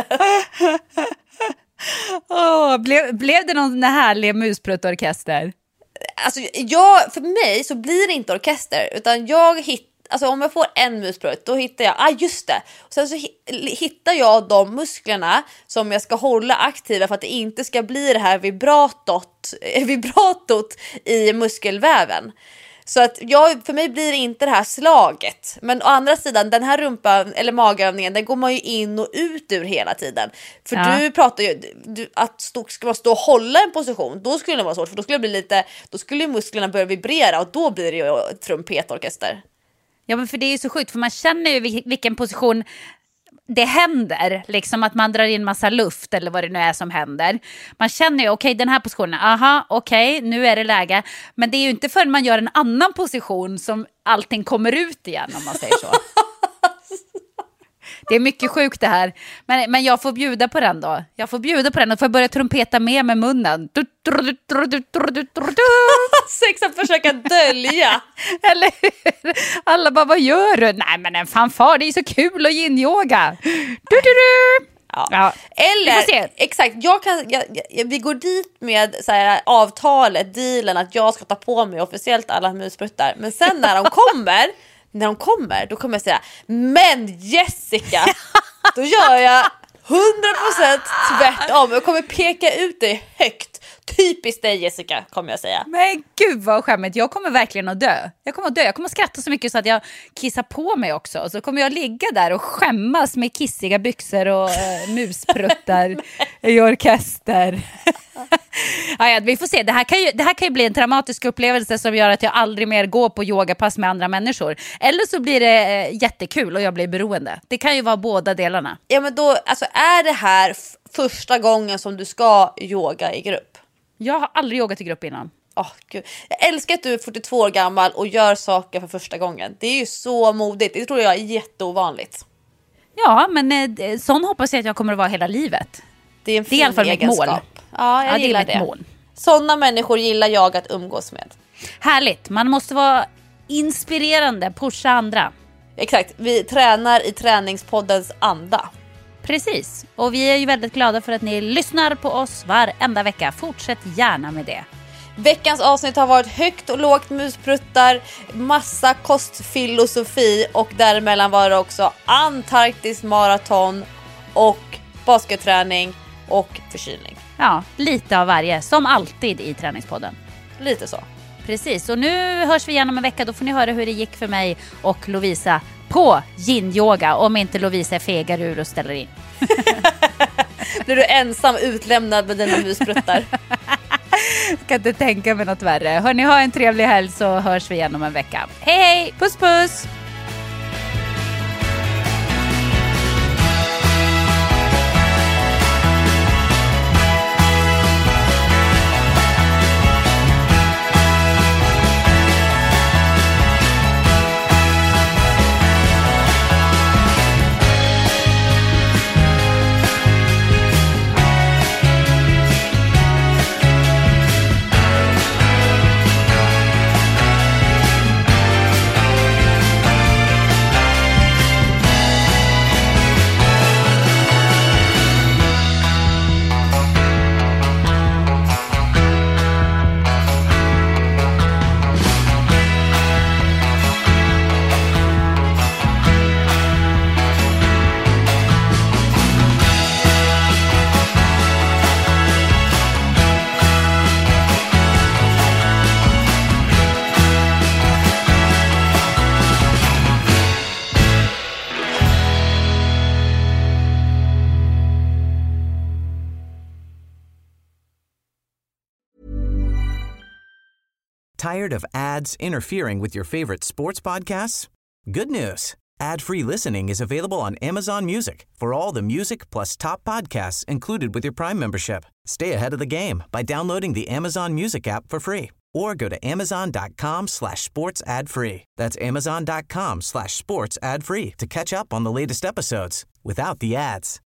Blev det någon härlig muspruttorkester? Alltså för mig så blir det inte orkester, utan alltså om jag får en musprutt, då hittar jag, just det. Och sen så hittar jag de musklerna som jag ska hålla aktiva för att det inte ska bli det här vibratot i muskelväven. Så att för mig blir det inte det här slaget. Men å andra sidan, den här rumpan eller magövningen, den går man ju in och ut ur hela tiden. För du pratar ju ska man stå och hålla en position, då skulle det vara svårt, för då skulle musklerna börja vibrera och då blir det ju trumpetorkester. Ja, men för det är ju så sjukt, för man känner ju vilken position det händer, liksom att man drar in massa luft eller vad det nu är som händer. Man känner ju, okej, den här positionen, okej, nu är det läge. Men det är ju inte förrän man gör en annan position som allting kommer ut igen, om man säger så. Det är mycket sjukt det här. Men jag får bjuda på den då. Jag får bjuda på den och får börja trumpeta med munnen. Sex att försöka dölja. Eller hur? Alla bara, vad gör du? Nej, men en fanfar, det är så kul att yin-yoga. Ja. Eller, exakt, vi går dit med så här, avtalet, dealen att jag ska ta på mig officiellt alla muspruttar. Men sen när de kommer, då kommer jag säga, men Jessica, då gör jag 100% tvärtom. Jag kommer peka ut dig högt. Typiskt dig, Jessica, kommer jag säga. Men gud vad skämmigt. Jag kommer verkligen att dö. Jag kommer skratta så mycket så att jag kissar på mig också. Och så kommer jag ligga där och skämmas med kissiga byxor och muspruttar i orkester. Ja, vi får se. Det här kan ju bli en traumatisk upplevelse som gör att jag aldrig mer går på yogapass med andra människor. Eller så blir det jättekul och jag blir beroende. Det kan ju vara båda delarna. Ja, men då, alltså, är det här första gången som du ska yoga i grupp? Jag har aldrig yogat i grupp innan. Gud. Jag älskar att du är 42 år gammal och gör saker för första gången. Det är ju så modigt. Det tror jag är jätteovanligt. Ja, men sån hoppas jag att jag kommer att vara hela livet. Det är en fin egenskap. Mitt mål. Ja, jag gillar det. Mål. Sådana människor gillar jag att umgås med. Härligt. Man måste vara inspirerande, pusha andra. Exakt. Vi tränar i träningspoddens anda. Precis. Och vi är ju väldigt glada för att ni lyssnar på oss varenda vecka. Fortsätt gärna med det. Veckans avsnitt har varit högt och lågt muspruttar, massa kostfilosofi och däremellan var det också Antarktis maraton och basketträning och förkylning. Ja, lite av varje, som alltid i träningspodden. Lite så. Precis, och nu hörs vi igen om en vecka. Då får ni höra hur det gick för mig och Lovisa på yin-yoga. Om inte Lovisa fegar ur och ställer in. Blir du ensam utlämnad med dina muspruttar? Kan inte tänka mig något värre. Hörni, ha en trevlig helg så hörs vi igen om en vecka. Hej hej, puss puss! Tired of ads interfering with your favorite sports podcasts? Good news. Ad-free listening is available on Amazon Music for all the music plus top podcasts included with your Prime membership. Stay ahead of the game by downloading the Amazon Music app for free or go to amazon.com/sports ad free. That's amazon.com/sports ad free to catch up on the latest episodes without the ads.